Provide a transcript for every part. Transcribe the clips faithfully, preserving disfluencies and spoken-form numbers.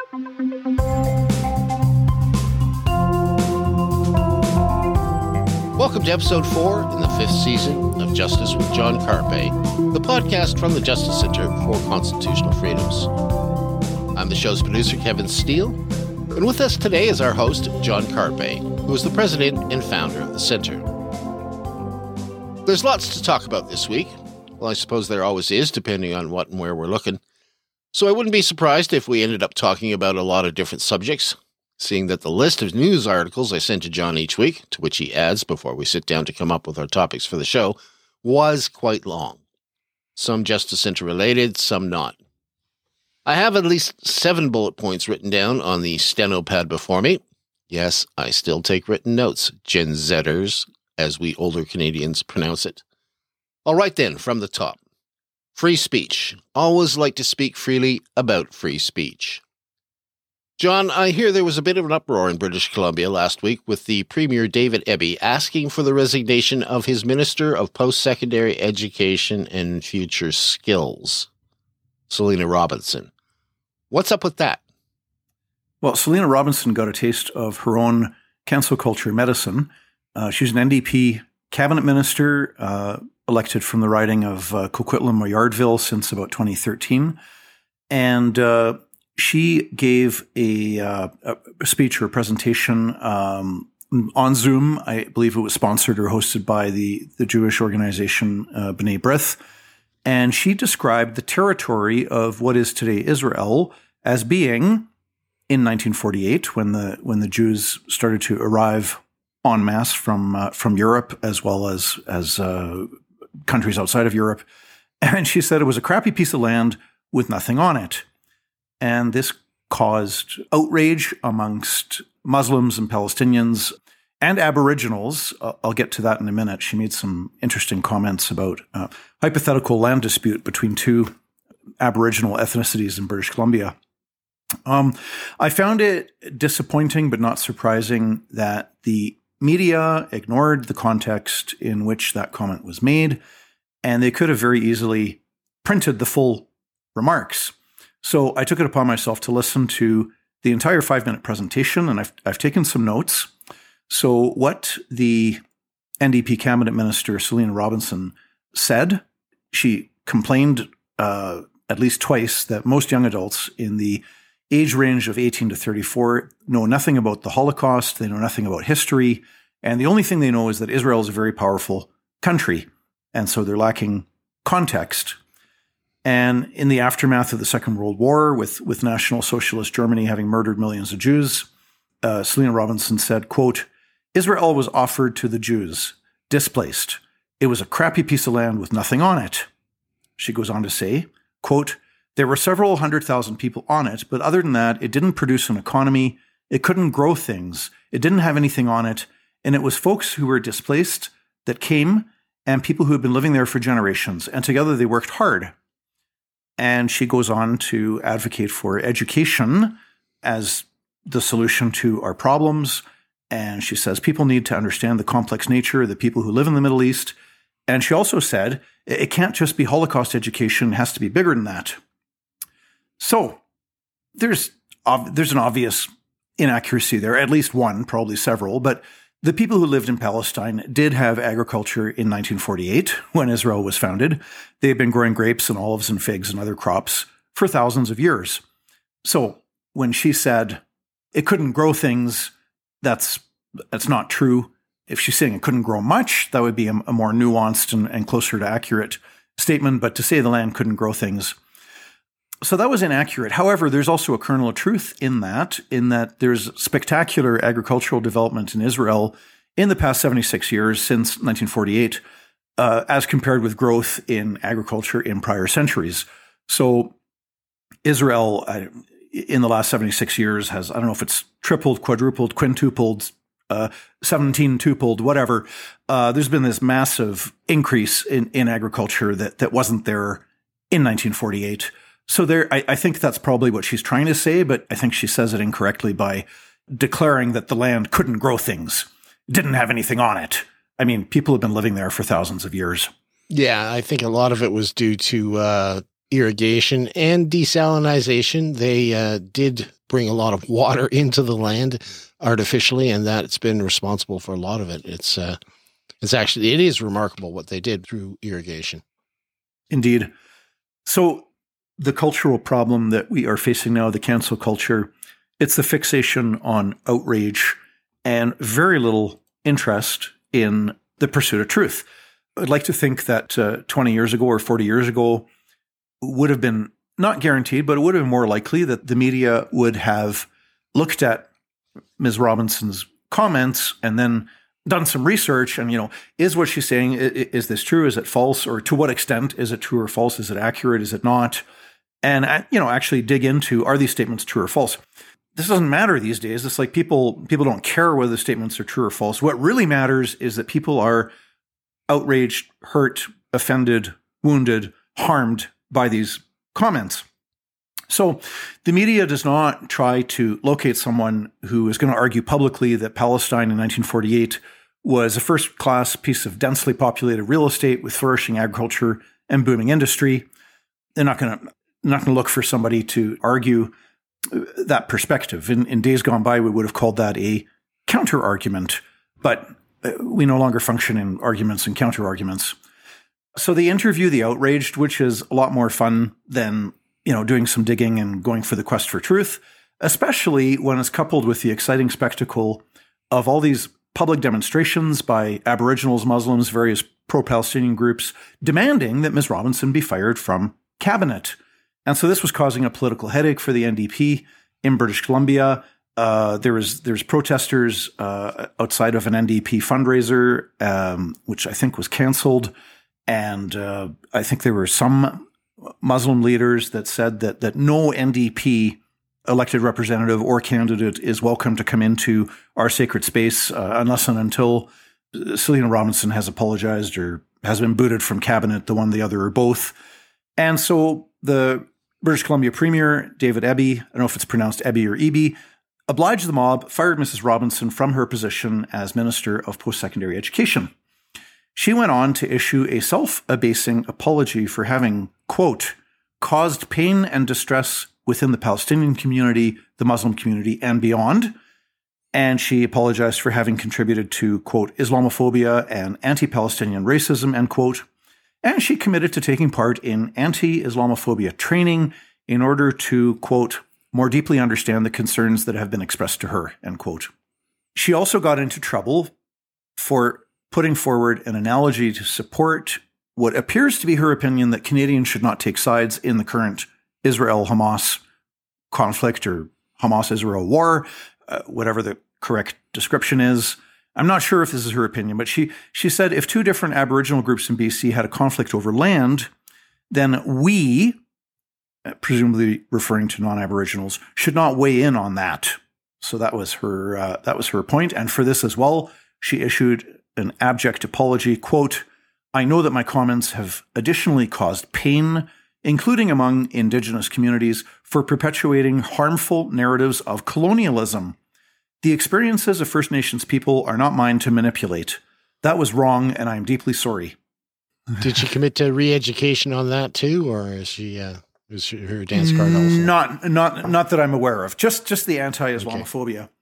Welcome to episode four in the fifth season of Justice with John Carpay, the podcast from the Justice Center for Constitutional Freedoms. I'm the show's producer, Kevin Steele, and with us today is our host, John Carpay, who is the president and founder of the center. There's lots to talk about this week. Well, I suppose there always is, depending on what and where we're looking. So I wouldn't be surprised if we ended up talking about a lot of different subjects, seeing that the list of news articles I send to John each week, to which he adds before we sit down to come up with our topics for the show, was quite long. Some Justice Center related, some not. I have at least seven bullet points written down on the steno pad before me. Yes, I still take written notes, Gen Zers, as we older Canadians pronounce it. All right then, from the top. Free speech. Always like to speak freely about free speech. John, I hear there was a bit of an uproar in British Columbia last week with the Premier David Eby asking for the resignation of his Minister of Post-Secondary Education and Future Skills, Selena Robinson. What's up with that? Well, Selena Robinson got a taste of her own cancel culture medicine. Uh, she's an N D P cabinet minister, uh, elected from the riding of uh, Coquitlam or Yardville since about twenty thirteen. And uh, she gave a, uh, a speech or a presentation um, on Zoom. I believe it was sponsored or hosted by the, the Jewish organization uh, B'nai B'rith. And she described the territory of what is today Israel as being, in nineteen forty-eight, when the when the Jews started to arrive en masse from uh, from Europe as well as as uh, countries outside of Europe, and she said it was a crappy piece of land with nothing on it. And this caused outrage amongst Muslims and Palestinians and Aboriginals. Uh, I'll get to that in a minute. She made some interesting comments about uh, hypothetical land dispute between two Aboriginal ethnicities in British Columbia. Um, I found it disappointing but not surprising that the media ignored the context in which that comment was made, and they could have very easily printed the full remarks. So I took it upon myself to listen to the entire five-minute presentation, and I've, I've taken some notes. So what the N D P cabinet minister, Selena Robinson, said, she complained uh, at least twice that most young adults in the age range of eighteen to thirty-four know nothing about the Holocaust, they know nothing about history, and the only thing they know is that Israel is a very powerful country, and so they're lacking context. And in the aftermath of the Second World War, with, with National Socialist Germany having murdered millions of Jews, uh, Selena Robinson said, quote, "Israel was offered to the Jews, displaced. It was a crappy piece of land with nothing on it." She goes on to say, quote, "There were several hundred thousand people on it, but other than that, it didn't produce an economy. It couldn't grow things. It didn't have anything on it. And it was folks who were displaced that came and people who had been living there for generations. And together they worked hard." And she goes on to advocate for education as the solution to our problems. And she says people need to understand the complex nature of the people who live in the Middle East. And she also said it can't just be Holocaust education, it has to be bigger than that. So there's ov- there's an obvious inaccuracy there, at least one, probably several. But the people who lived in Palestine did have agriculture in nineteen forty-eight when Israel was founded. They had been growing grapes and olives and figs and other crops for thousands of years. So when she said it couldn't grow things, that's that's not true. If she's saying it couldn't grow much, that would be a, a more nuanced and, and closer to accurate statement. But to say the land couldn't grow things, so that was inaccurate. However, there's also a kernel of truth in that, in that there's spectacular agricultural development in Israel in the past seventy-six years since nineteen forty-eight, uh, as compared with growth in agriculture in prior centuries. So Israel, uh, in the last seventy-six years, has, I don't know if it's tripled, quadrupled, quintupled, uh, seventeen-tupled, whatever. Uh, there's been this massive increase in, in agriculture that, that wasn't there in nineteen forty-eight. So there, I, I think that's probably what she's trying to say, but I think she says it incorrectly by declaring that the land couldn't grow things, didn't have anything on it. I mean, people have been living there for thousands of years. Yeah, I think a lot of it was due to uh, irrigation and desalinization. They uh, did bring a lot of water into the land artificially, and that's been responsible for a lot of it. It's uh, it's actually, it is remarkable what they did through irrigation. Indeed. So the cultural problem that we are facing now, the cancel culture, it's the fixation on outrage and very little interest in the pursuit of truth. I'd like to think that uh, twenty years ago or forty years ago would have been not guaranteed, but it would have been more likely that the media would have looked at Miz Robinson's comments and then done some research and, you know, is what she's saying, is this true? Is it false? Or to what extent is it true or false? Is it accurate? Is it not? And, you know, actually dig into, are these statements true or false? This doesn't matter these days. It's like people people don't care whether the statements are true or false. What really matters is that people are outraged, hurt, offended, wounded, harmed by these comments. So the media does not try to locate someone who is going to argue publicly that Palestine in nineteen forty-eight was a first-class piece of densely populated real estate with flourishing agriculture and booming industry. They're not going to not going to look for somebody to argue that perspective. In, in days gone by, we would have called that a counter-argument, but we no longer function in arguments and counter-arguments. So they interview the outraged, which is a lot more fun than, you know, doing some digging and going for the quest for truth, especially when it's coupled with the exciting spectacle of all these public demonstrations by Aboriginals, Muslims, various pro-Palestinian groups demanding that Miz Robinson be fired from cabinet. And so this was causing a political headache for the N D P in British Columbia. Uh, there was there's protesters uh, outside of an N D P fundraiser, um, which I think was canceled. And uh, I think there were some Muslim leaders that said that that no N D P elected representative or candidate is welcome to come into our sacred space uh, unless and until Selena Robinson has apologized or has been booted from cabinet, the one, the other, or both. And so the British Columbia Premier, David Eby, I don't know if it's pronounced Eby or Eby, obliged the mob, fired Missus Robinson from her position as Minister of Post-Secondary Education. She went on to issue a self-abasing apology for having, quote, caused pain and distress within the Palestinian community, the Muslim community, and beyond. And she apologized for having contributed to, quote, Islamophobia and anti-Palestinian racism, end quote. And she committed to taking part in anti-Islamophobia training in order to, quote, more deeply understand the concerns that have been expressed to her, end quote. She also got into trouble for putting forward an analogy to support what appears to be her opinion that Canadians should not take sides in the current Israel-Hamas conflict or Hamas-Israel war, uh, whatever the correct description is. I'm not sure if this is her opinion, but she she said if two different Aboriginal groups in B C had a conflict over land, then we, presumably referring to non-Aboriginals, should not weigh in on that. So that was her uh, that was her point. And for this as well, she issued an abject apology, quote, I know that my comments have additionally caused pain, including among Indigenous communities, for perpetuating harmful narratives of colonialism. The experiences of First Nations people are not mine to manipulate. That was wrong, and I am deeply sorry. Did she commit to re-education on that too, or is she uh, is her dance card all full? Not, not, not that I'm aware of. Just, just the anti-Islamophobia. Okay.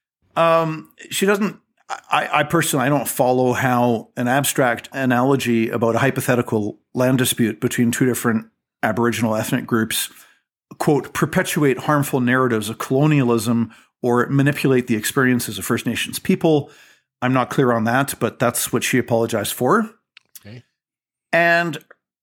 Um, she doesn't. I, I personally, I don't follow how an abstract analogy about a hypothetical land dispute between two different Aboriginal ethnic groups, quote, perpetuate harmful narratives of colonialism or manipulate the experiences of First Nations people. I'm not clear on that, but that's what she apologized for. Okay. And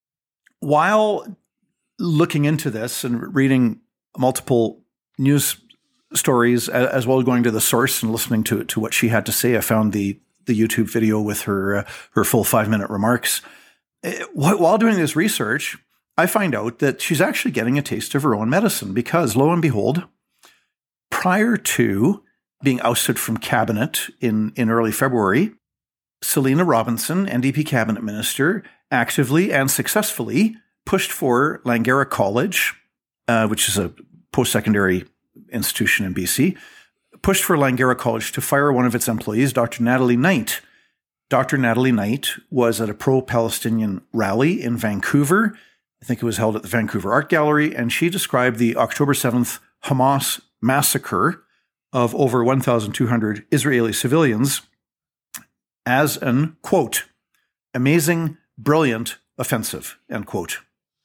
while looking into this and reading multiple news stories, as well as going to the source and listening to to what she had to say, I found the the YouTube video with her uh, her full five minute remarks. While doing this research, I find out that she's actually getting a taste of her own medicine because, lo and behold, prior to being ousted from cabinet in, in early February, Selena Robinson, N D P cabinet minister, actively and successfully pushed for Langara College, uh, which is a post-secondary institution in B C, pushed for Langara College to fire one of its employees, Doctor Natalie Knight. Doctor Natalie Knight was at a pro-Palestinian rally in Vancouver. I think it was held at the Vancouver Art Gallery, and she described the October seventh Hamas massacre of over one thousand two hundred Israeli civilians as an, quote, amazing, brilliant offensive, end quote.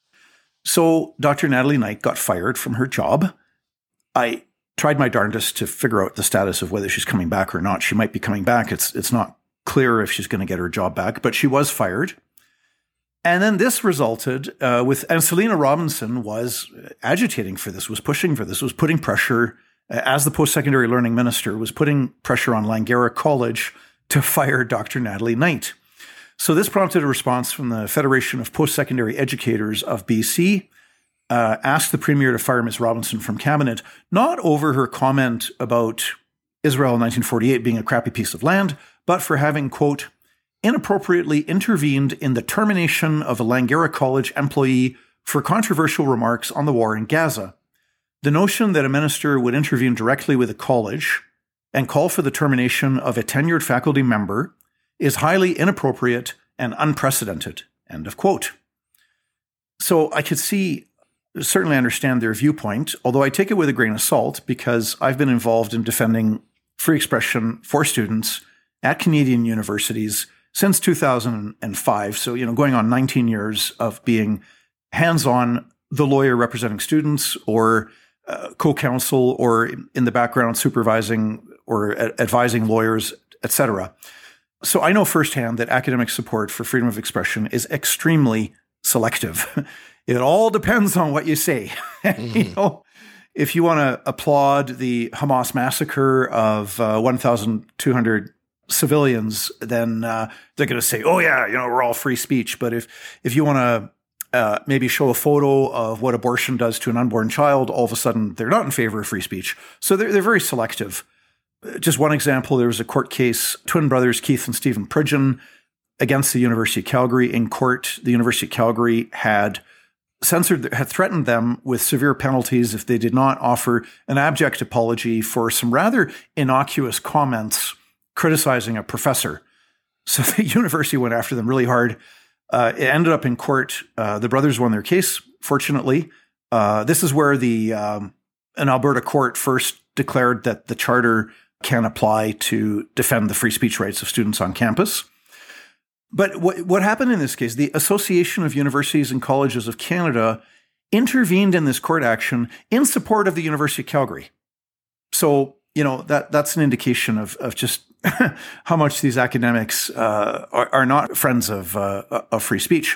So Doctor Natalie Knight got fired from her job. I tried my darndest to figure out the status of whether she's coming back or not. She might be coming back. It's it's not clear if she's going to get her job back, but she was fired. And then this resulted uh, with, and Selena Robinson was agitating for this, was pushing for this, was putting pressure, uh, as the post-secondary learning minister, was putting pressure on Langara College to fire Doctor Natalie Knight. So this prompted a response from the Federation of Post-Secondary Educators of B C, uh, asked the Premier to fire Miz Robinson from cabinet, not over her comment about Israel in nineteen forty-eight being a crappy piece of land, but for having, quote, inappropriately intervened in the termination of a Langara College employee for controversial remarks on the war in Gaza. The notion that a minister would intervene directly with a college and call for the termination of a tenured faculty member is highly inappropriate and unprecedented, end of quote. So I could see, certainly understand their viewpoint, although I take it with a grain of salt because I've been involved in defending free expression for students at Canadian universities since two thousand five. So, you know, going on nineteen years of being hands-on, the lawyer representing students or uh, co-counsel or in the background supervising or a- advising lawyers, et cetera. So I know firsthand that academic support for freedom of expression is extremely selective. It all depends on what you say. Mm-hmm. You know, if you want to applaud the Hamas massacre of uh, one thousand two hundred civilians, then uh, they're going to say, oh yeah, you know, we're all free speech. But if, if you want to uh, maybe show a photo of what abortion does to an unborn child, all of a sudden they're not in favor of free speech. So they're, they're very selective. Just one example, there was a court case, twin brothers Keith and Stephen Pridgeon against the University of Calgary. In court, the University of Calgary had censored, had threatened them with severe penalties if they did not offer an abject apology for some rather innocuous comments criticizing a professor. So the university went after them really hard. Uh, it ended up in court. Uh, the brothers won their case, fortunately. Uh, this is where the um, an Alberta court first declared that the charter can apply to defend the free speech rights of students on campus. But what, what happened in this case, the Association of Universities and Colleges of Canada intervened in this court action in support of the University of Calgary. So, you know, that that's an indication of, of just how much these academics uh, are, are not friends of, uh, of free speech.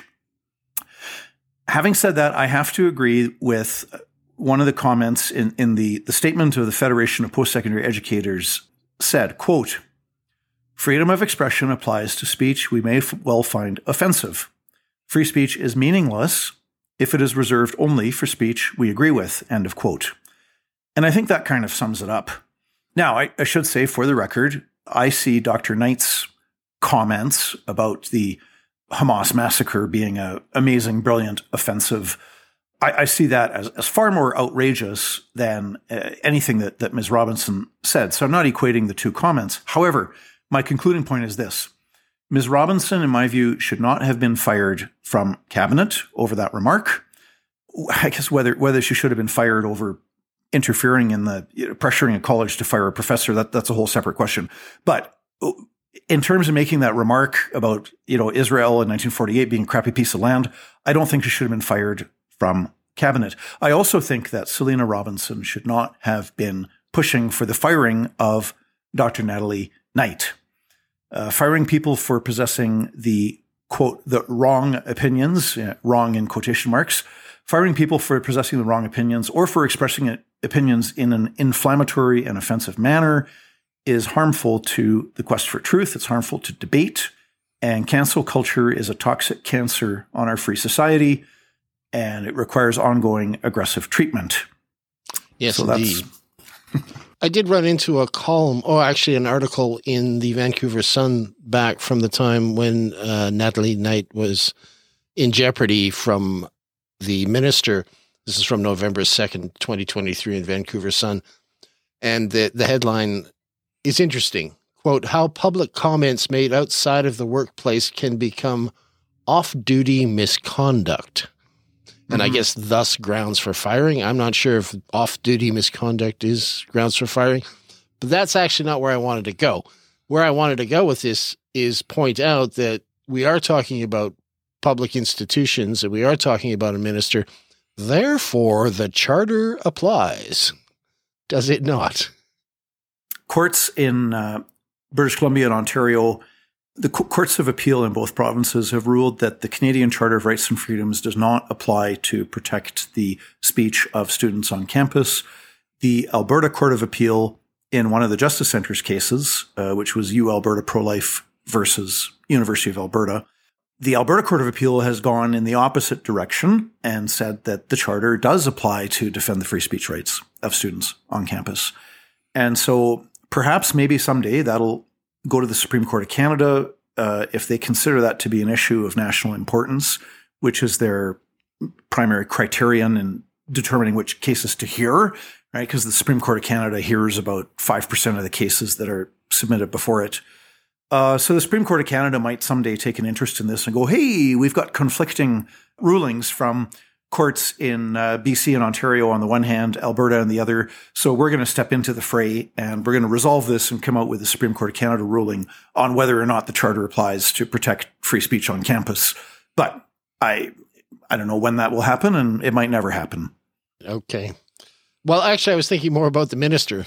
Having said that, I have to agree with one of the comments in, in the, the statement of the Federation of Post-Secondary Educators said, quote, freedom of expression applies to speech we may f- well find offensive. Free speech is meaningless if it is reserved only for speech we agree with, end of quote. And I think that kind of sums it up. Now, I, I should say, for the record, I see Doctor Knight's comments about the Hamas massacre being an amazing, brilliant, offensive. I, I see that as, as far more outrageous than uh, anything that, that Miz Robinson said. So I'm not equating the two comments. However, my concluding point is this. Miz Robinson, in my view, should not have been fired from cabinet over that remark. I guess whether whether she should have been fired over interfering in the, you know, pressuring a college to fire a professor, that that's a whole separate question. But in terms of making that remark about, you know, Israel in nineteen forty-eight being a crappy piece of land, I don't think she should have been fired from cabinet. I also think that Selena Robinson should not have been pushing for the firing of Doctor Natalie Knight. Uh, firing people for possessing the, quote, the wrong opinions, uh, wrong in quotation marks, firing people for possessing the wrong opinions or for expressing it, opinions in an inflammatory and offensive manner is harmful to the quest for truth. It's harmful to debate. And cancel culture is a toxic cancer on our free society, and it requires ongoing aggressive treatment. Yes, so indeed. I did run into a column, or actually an article in the Vancouver Sun back from the time when uh, Natalie Knight was in jeopardy from the minister. This is from November second, twenty twenty-three in Vancouver Sun. And the, the headline is interesting. Quote, how public comments made outside of the workplace can become off-duty misconduct. And mm-hmm. I guess thus grounds for firing. I'm not sure if off-duty misconduct is grounds for firing, but that's actually not where I wanted to go. Where I wanted to go with this is point out that we are talking about public institutions and we are talking about a minister. Therefore, the charter applies. Does it not? Courts in uh, British Columbia and Ontario, the co- courts of appeal in both provinces have ruled that the Canadian Charter of Rights and Freedoms does not apply to protect the speech of students on campus. The Alberta Court of Appeal, in one of the Justice Centre's cases, uh, which was U Alberta Pro-Life versus University of Alberta, the Alberta Court of Appeal has gone in the opposite direction and said that the Charter does apply to defend the free speech rights of students on campus. And so perhaps maybe someday that'll go to the Supreme Court of Canada uh, if they consider that to be an issue of national importance, which is their primary criterion in determining which cases to hear, right? Because the Supreme Court of Canada hears about five percent of the cases that are submitted before it. Uh, so the Supreme Court of Canada might someday take an interest in this and go, hey, we've got conflicting rulings from courts in uh, B C and Ontario on the one hand, Alberta on the other. So we're going to step into the fray and we're going to resolve this and come out with the Supreme Court of Canada ruling on whether or not the Charter applies to protect free speech on campus. But I, I don't know when that will happen, and it might never happen. Okay. Well, actually, I was thinking more about the minister.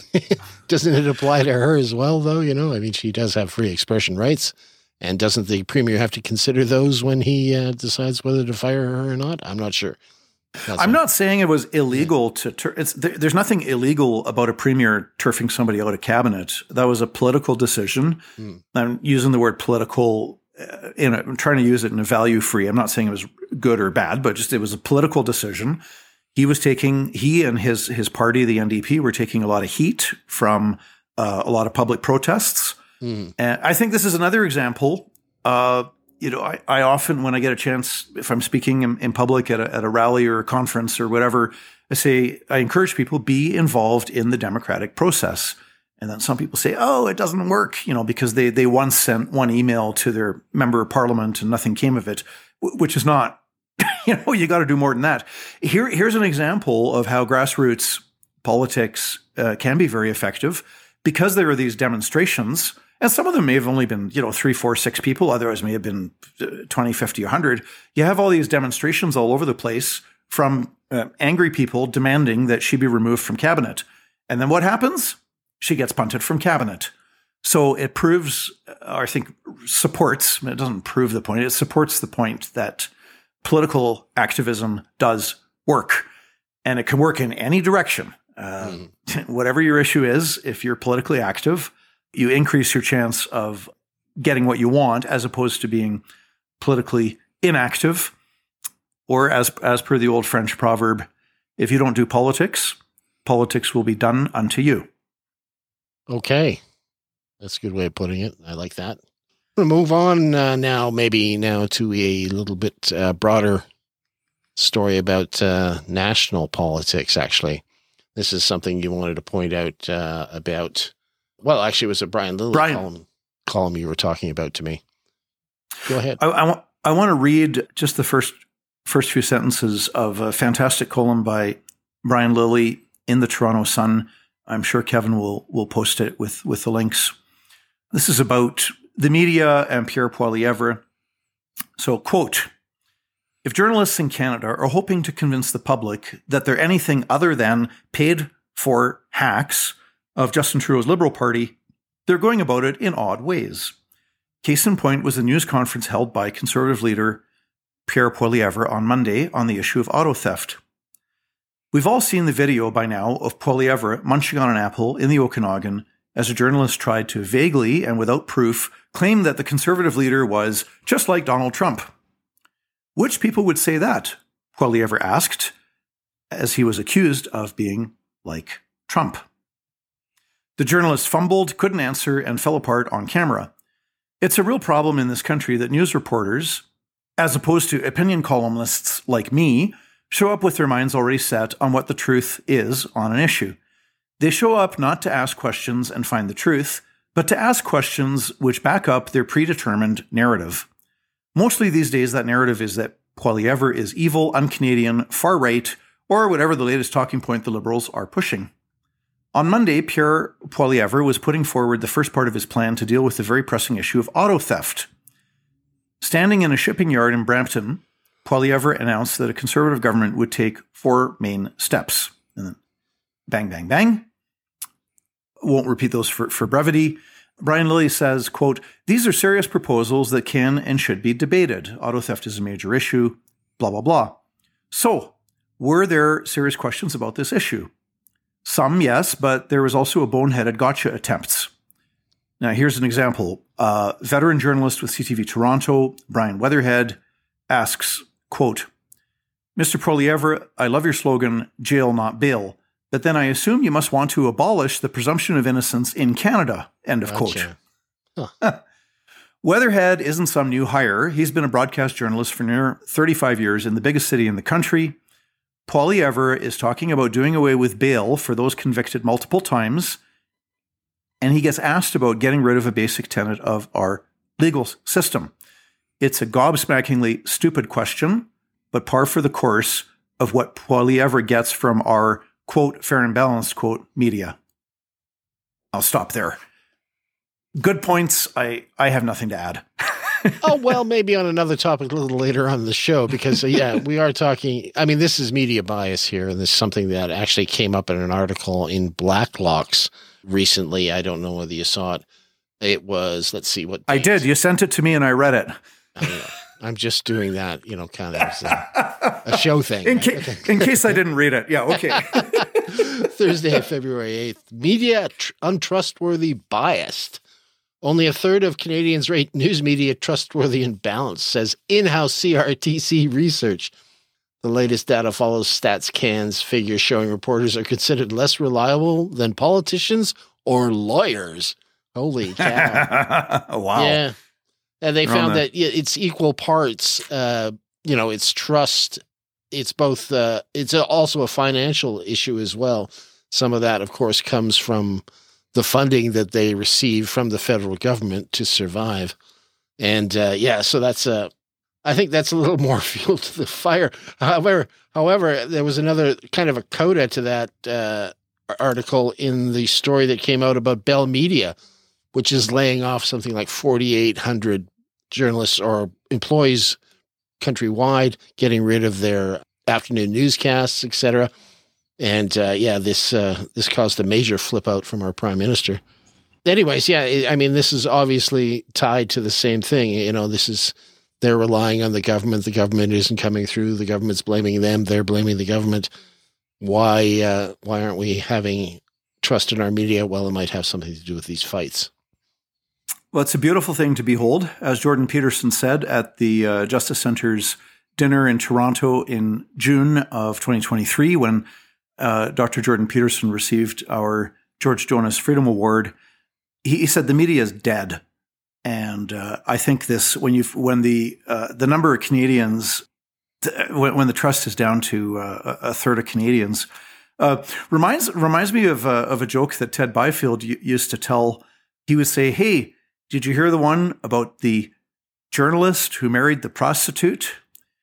Doesn't it apply to her as well, though? You know, I mean, she does have free expression rights. And doesn't the premier have to consider those when he uh, decides whether to fire her or not? I'm not sure. That's I'm a, not saying it was illegal to tur- it's there, there's nothing illegal about a premier turfing somebody out of cabinet. That was a political decision. Hmm. I'm using the word political uh, in a, I'm trying to use it in a value free. I'm not saying it was good or bad, but just it was a political decision. He was taking, he and his his party, the N D P, were taking a lot of heat from uh, a lot of public protests. Mm. And I think this is another example. Uh, you know, I, I often, when I get a chance, if I'm speaking in, in public at a, at a rally or a conference or whatever, I say, I encourage people be involved in the democratic process. And then some people say, oh, it doesn't work, you know, because they, they once sent one email to their member of parliament and nothing came of it, which is not, you know, you got to do more than that. Here, here's an example of how grassroots politics uh, can be very effective, because there are these demonstrations. And some of them may have only been, you know, three, four, six people. Others may have been twenty, fifty, one hundred. You have all these demonstrations all over the place from uh, angry people demanding that she be removed from cabinet. And then what happens? She gets punted from cabinet. So it proves, or I think supports, it doesn't prove the point, it supports the point that political activism does work. And it can work in any direction. Uh, mm. Whatever your issue is, if you're politically active, you increase your chance of getting what you want as opposed to being politically inactive. Or as as per the old French proverb, if you don't do politics, politics will be done unto you. Okay. That's a good way of putting it. I like that. We'll move on uh, now, maybe now to a little bit uh, broader story about uh, national politics, actually. This is something you wanted to point out uh, about. Well, actually, it was a Brian Lilley Brian. column, column you were talking about to me. Go ahead. I, I, want, I want to read just the first first few sentences of a fantastic column by Brian Lilley in the Toronto Sun. I'm sure Kevin will will post it with, with the links. This is about the media and Pierre Poilievre. So, quote, if journalists in Canada are hoping to convince the public that they're anything other than paid for hacks of Justin Trudeau's Liberal Party, they're going about it in odd ways. Case in point was the news conference held by Conservative leader Pierre Poilievre on Monday on the issue of auto theft. We've all seen the video by now of Poilievre munching on an apple in the Okanagan as a journalist tried to vaguely and without proof claim that the Conservative leader was just like Donald Trump. Which people would say that? Poilievre asked, as he was accused of being like Trump. The journalist fumbled, couldn't answer, and fell apart on camera. It's a real problem in this country that news reporters, as opposed to opinion columnists like me, show up with their minds already set on what the truth is on an issue. They show up not to ask questions and find the truth, but to ask questions which back up their predetermined narrative. Mostly these days, that narrative is that Poilievre is evil, un-Canadian, far-right, or whatever the latest talking point the Liberals are pushing. On Monday, Pierre Poilievre was putting forward the first part of his plan to deal with the very pressing issue of auto theft. Standing in a shipping yard in Brampton, Poilievre announced that a Conservative government would take four main steps. And then bang, bang, bang. Won't repeat those for, for brevity. Brian Lilley says, quote, "These are serious proposals that can and should be debated. Auto theft is a major issue, blah, blah, blah." So, were there serious questions about this issue? Some, yes, but there was also a boneheaded gotcha attempts. Now, here's an example. Uh, veteran journalist with C T V Toronto, Brian Weatherhead, asks, quote, "Mister Poilievre, I love your slogan, jail not bail, but then I assume you must want to abolish the presumption of innocence in Canada," end of Gotcha. quote. Huh. Weatherhead isn't some new hire. He's been a broadcast journalist for near thirty-five years in the biggest city in the country. Poilievre is talking about doing away with bail for those convicted multiple times, and he gets asked about getting rid of a basic tenet of our legal system. It's a gobsmackingly stupid question, but par for the course of what Poilievre gets from our, quote, fair and balanced, quote, media. I'll stop there. Good points. I, I have nothing to add. Oh, well, maybe on another topic a little later on in the show, because, uh, yeah, we are talking, I mean, this is media bias here, and this is something that actually came up in an article in Blacklocks recently. I don't know whether you saw it. It was, let's see what. I did. You sent it to me and I read it. I, I'm just doing that, you know, kind of as a, a show thing. In, right? ca- Okay. in case I didn't read it. Yeah, okay. Thursday, February eighth. Media tr- untrustworthy, biased. Only a third of Canadians rate news media trustworthy and balanced, says in-house C R T C research. The latest data follows StatsCan's figures showing reporters are considered less reliable than politicians or lawyers. Holy cow. Wow. Yeah. And they They're found on the- that yeah, it's equal parts, uh, you know, it's trust. It's both, uh, it's a, also a financial issue as well. Some of that, of course, comes from the funding that they receive from the federal government to survive. And uh, yeah, so that's a, I think that's a little more fuel to the fire. However, however, there was another kind of a coda to that uh, article in the story that came out about Bell Media, which is laying off something like forty-eight hundred journalists or employees countrywide, getting rid of their afternoon newscasts, et cetera. And uh, yeah, this uh, this caused a major flip out from our prime minister. Anyways, yeah, I mean, this is obviously tied to the same thing. You know, this is, they're relying on the government. The government isn't coming through. The government's blaming them. They're blaming the government. Why, uh, why aren't we having trust in our media? Well, it might have something to do with these fights. Well, it's a beautiful thing to behold. As Jordan Peterson said at the uh, Justice Centre's dinner in Toronto in June of twenty twenty-three, when uh, Doctor Jordan Peterson received our George Jonas Freedom Award, he, he said the media is dead. And uh, I think this, when you when the uh, the number of Canadians, when, when the trust is down to uh, a third of Canadians, uh, reminds reminds me of uh, of a joke that Ted Byfield used to tell. He would say, "Hey, did you hear the one about the journalist who married the prostitute?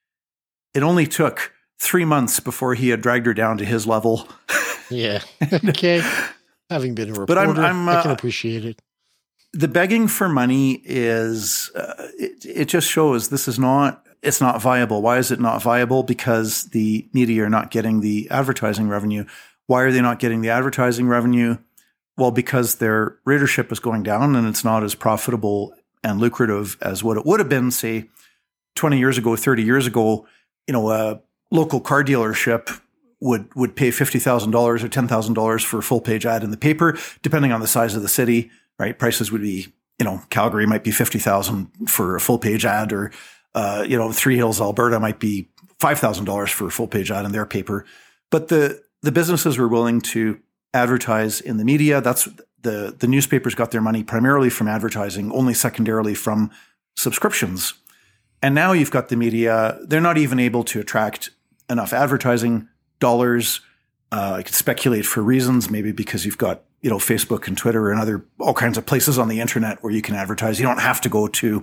It only took three months before he had dragged her down to his level." Yeah. Okay. Having been a reporter, But I'm, I'm, uh, I can appreciate it. The begging for money is, uh, it, it just shows this is not, it's not viable. Why is it not viable? Because the media are not getting the advertising revenue. Why are they not getting the advertising revenue? Well, because their readership is going down and it's not as profitable and lucrative as what it would have been, say, twenty years ago, thirty years ago. You know, a local car dealership would would pay fifty thousand dollars or ten thousand dollars for a full-page ad in the paper, depending on the size of the city, right? Prices would be, you know, Calgary might be fifty thousand dollars for a full-page ad, or, uh, you know, Three Hills, Alberta might be five thousand dollars for a full-page ad in their paper. But the the businesses were willing to advertise in the media. That's the the newspapers got their money primarily from advertising, only secondarily from subscriptions. And now you've got the media, they're not even able to attract enough advertising dollars. Uh, I could speculate for reasons, maybe because you've got, you know, Facebook and Twitter and other, all kinds of places on the internet where you can advertise. You don't have to go to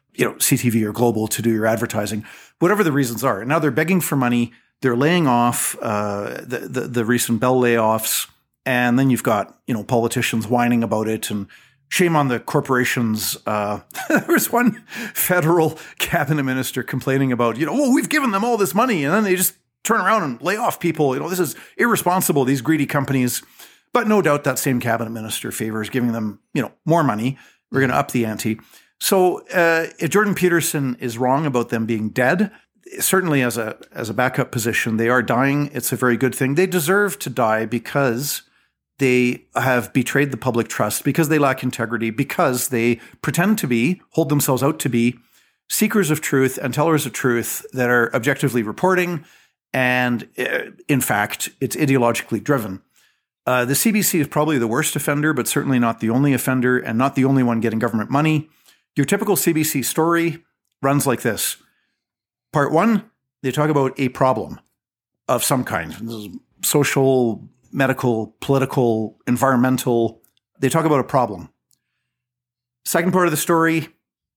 you know, C T V or Global to do your advertising, whatever the reasons are. And now they're begging for money. They're laying off uh, the, the the recent Bell layoffs. And then you've got, you know, politicians whining about it, and shame on the corporations. Uh, there was one federal cabinet minister complaining about, you know, oh, we've given them all this money, and then they just turn around and lay off people. You know, this is irresponsible, these greedy companies. But no doubt that same cabinet minister favors giving them, you know, more money. We're going to up the ante. So uh, if Jordan Peterson is wrong about them being dead, certainly as a as a backup position, they are dying. It's a very good thing. They deserve to die because they have betrayed the public trust, because they lack integrity, because they pretend to be, hold themselves out to be seekers of truth and tellers of truth that are objectively reporting. And uh, in fact, it's ideologically driven. Uh, the C B C is probably the worst offender, but certainly not the only offender and not the only one getting government money. Your typical C B C story runs like this. Part one, they talk about a problem of some kind. This is social, medical, political, environmental. They talk about a problem. Second part of the story,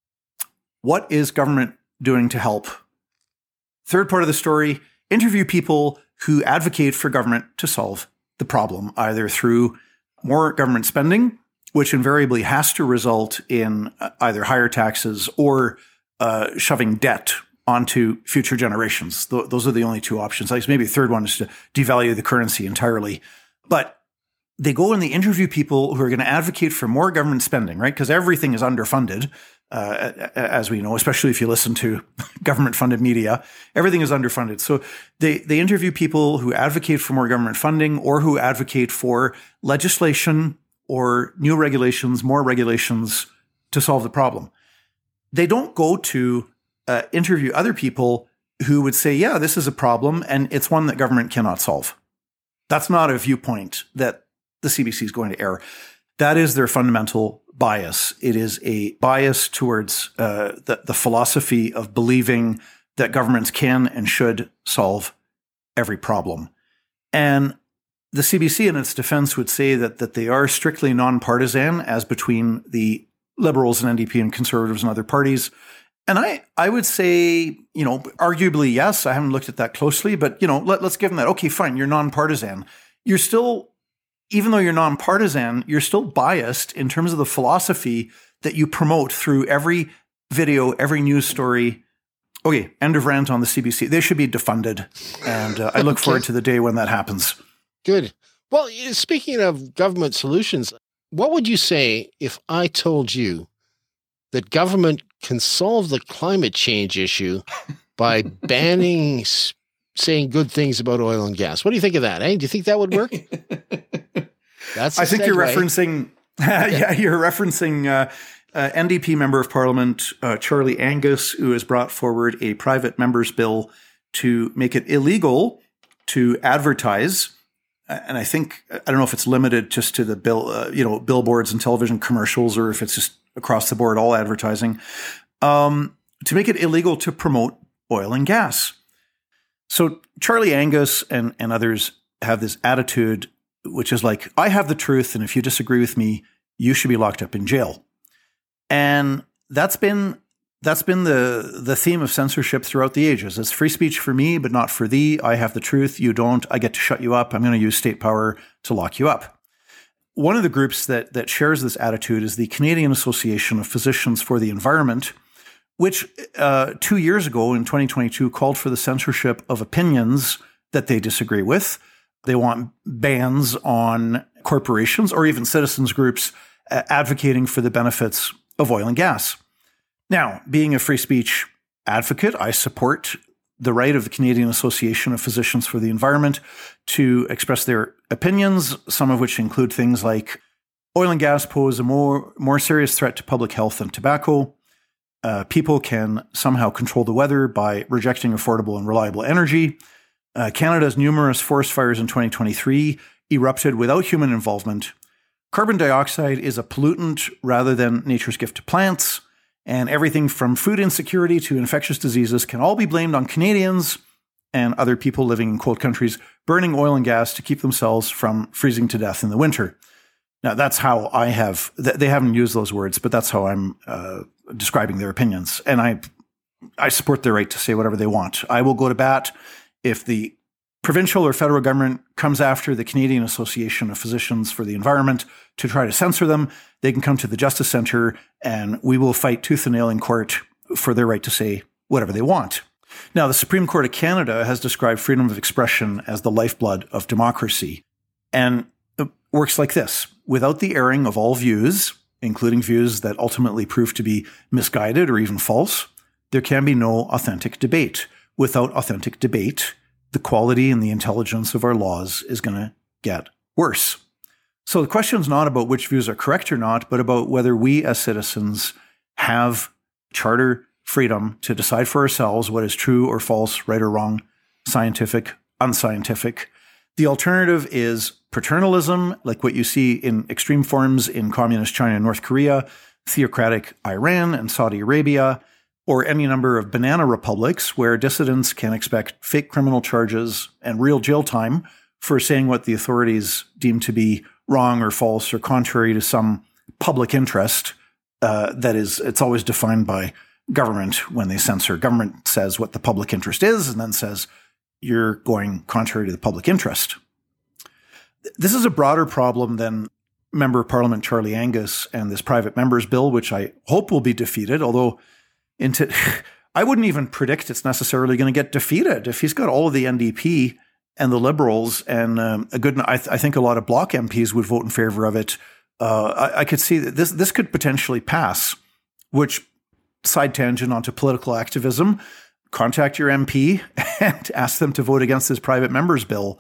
what is government doing to help? Third part of the story, interview people who advocate for government to solve the problem, either through more government spending, which invariably has to result in either higher taxes or uh, shoving debt onto future generations. Th- those are the only two options. Like maybe a third one is to devalue the currency entirely. But they go and they interview people who are going to advocate for more government spending, right? Because everything is underfunded, uh, as we know, especially if you listen to government-funded media. Everything is underfunded. So they, they interview people who advocate for more government funding or who advocate for legislation or new regulations, more regulations to solve the problem. They don't go to uh, interview other people who would say, yeah, this is a problem and it's one that government cannot solve. That's not a viewpoint that the C B C is going to air. That is their fundamental bias. It is a bias towards uh, the, the philosophy of believing that governments can and should solve every problem. And the C B C in its defense would say that that they are strictly nonpartisan, as between the Liberals and N D P and Conservatives and other parties. And I, I would say, you know, arguably, yes, I haven't looked at that closely, but, you know, let, let's give them that. Okay, fine, you're nonpartisan. You're still, even though you're nonpartisan, you're still biased in terms of the philosophy that you promote through every video, every news story. Okay, end of rant on the C B C. They should be defunded. And uh, I look okay. forward to the day when that happens. Good. Well, speaking of government solutions, what would you say if I told you that government can solve the climate change issue by banning saying good things about oil and gas? What do you think of that? Eh? Do you think that would work? That's I think segue. you're referencing, yeah, you're referencing uh, uh, N D P Member of Parliament uh, Charlie Angus, who has brought forward a private member's bill to make it illegal to advertise. And I think, I don't know if it's limited just to the bill, uh, you know, billboards and television commercials, or if it's just across the board, all advertising, um, to make it illegal to promote oil and gas. So Charlie Angus and, and others have this attitude, which is like, I have the truth, and if you disagree with me, you should be locked up in jail. And that's been that's been the the theme of censorship throughout the ages. It's free speech for me, but not for thee. I have the truth, you don't. I get to shut you up. I'm going to use state power to lock you up. One of the groups that that shares this attitude is the Canadian Association of Physicians for the Environment, which uh, two years ago in twenty twenty-two called for the censorship of opinions that they disagree with. They want bans on corporations or even citizens groups uh, advocating for the benefits of oil and gas. Now, being a free speech advocate, I support the right of the Canadian Association of Physicians for the Environment to express their opinions, some of which include things like oil and gas pose a more, more serious threat to public health than tobacco. Uh, people can somehow control the weather by rejecting affordable and reliable energy. Uh, Canada's numerous forest fires in twenty twenty-three erupted without human involvement. Carbon dioxide is a pollutant rather than nature's gift to plants. And everything from food insecurity to infectious diseases can all be blamed on Canadians and other people living in cold countries burning oil and gas to keep themselves from freezing to death in the winter. Now, that's how I have, they haven't used those words, but that's how I'm uh, describing their opinions. And I I support their right to say whatever they want. I will go to bat if the provincial or federal government comes after the Canadian Association of Physicians for the Environment to try to censor them. They can come to the Justice Centre and we will fight tooth and nail in court for their right to say whatever they want. Now, the Supreme Court of Canada has described freedom of expression as the lifeblood of democracy. And it works like this. Without the airing of all views, including views that ultimately prove to be misguided or even false, there can be no authentic debate. Without authentic debate, the quality and the intelligence of our laws is going to get worse. So the question is not about which views are correct or not, but about whether we as citizens have charter freedom to decide for ourselves what is true or false, right or wrong, scientific, unscientific. The alternative is paternalism, like what you see in extreme forms in communist China and North Korea, theocratic Iran and Saudi Arabia, or any number of banana republics where dissidents can expect fake criminal charges and real jail time for saying what the authorities deem to be wrong or false or contrary to some public interest. Uh, that is, it's always defined by government when they censor. Government says what the public interest is and then says you're going contrary to the public interest. This is a broader problem than Member of Parliament Charlie Angus and this private members bill, which I hope will be defeated, although into, I wouldn't even predict it's necessarily going to get defeated. If he's got all of the N D P and the Liberals and um, a good, I, th- I think a lot of Bloc M Ps would vote in favor of it. Uh, I, I could see that this this could potentially pass, which, side tangent onto political activism, contact your M P and ask them to vote against this private members bill.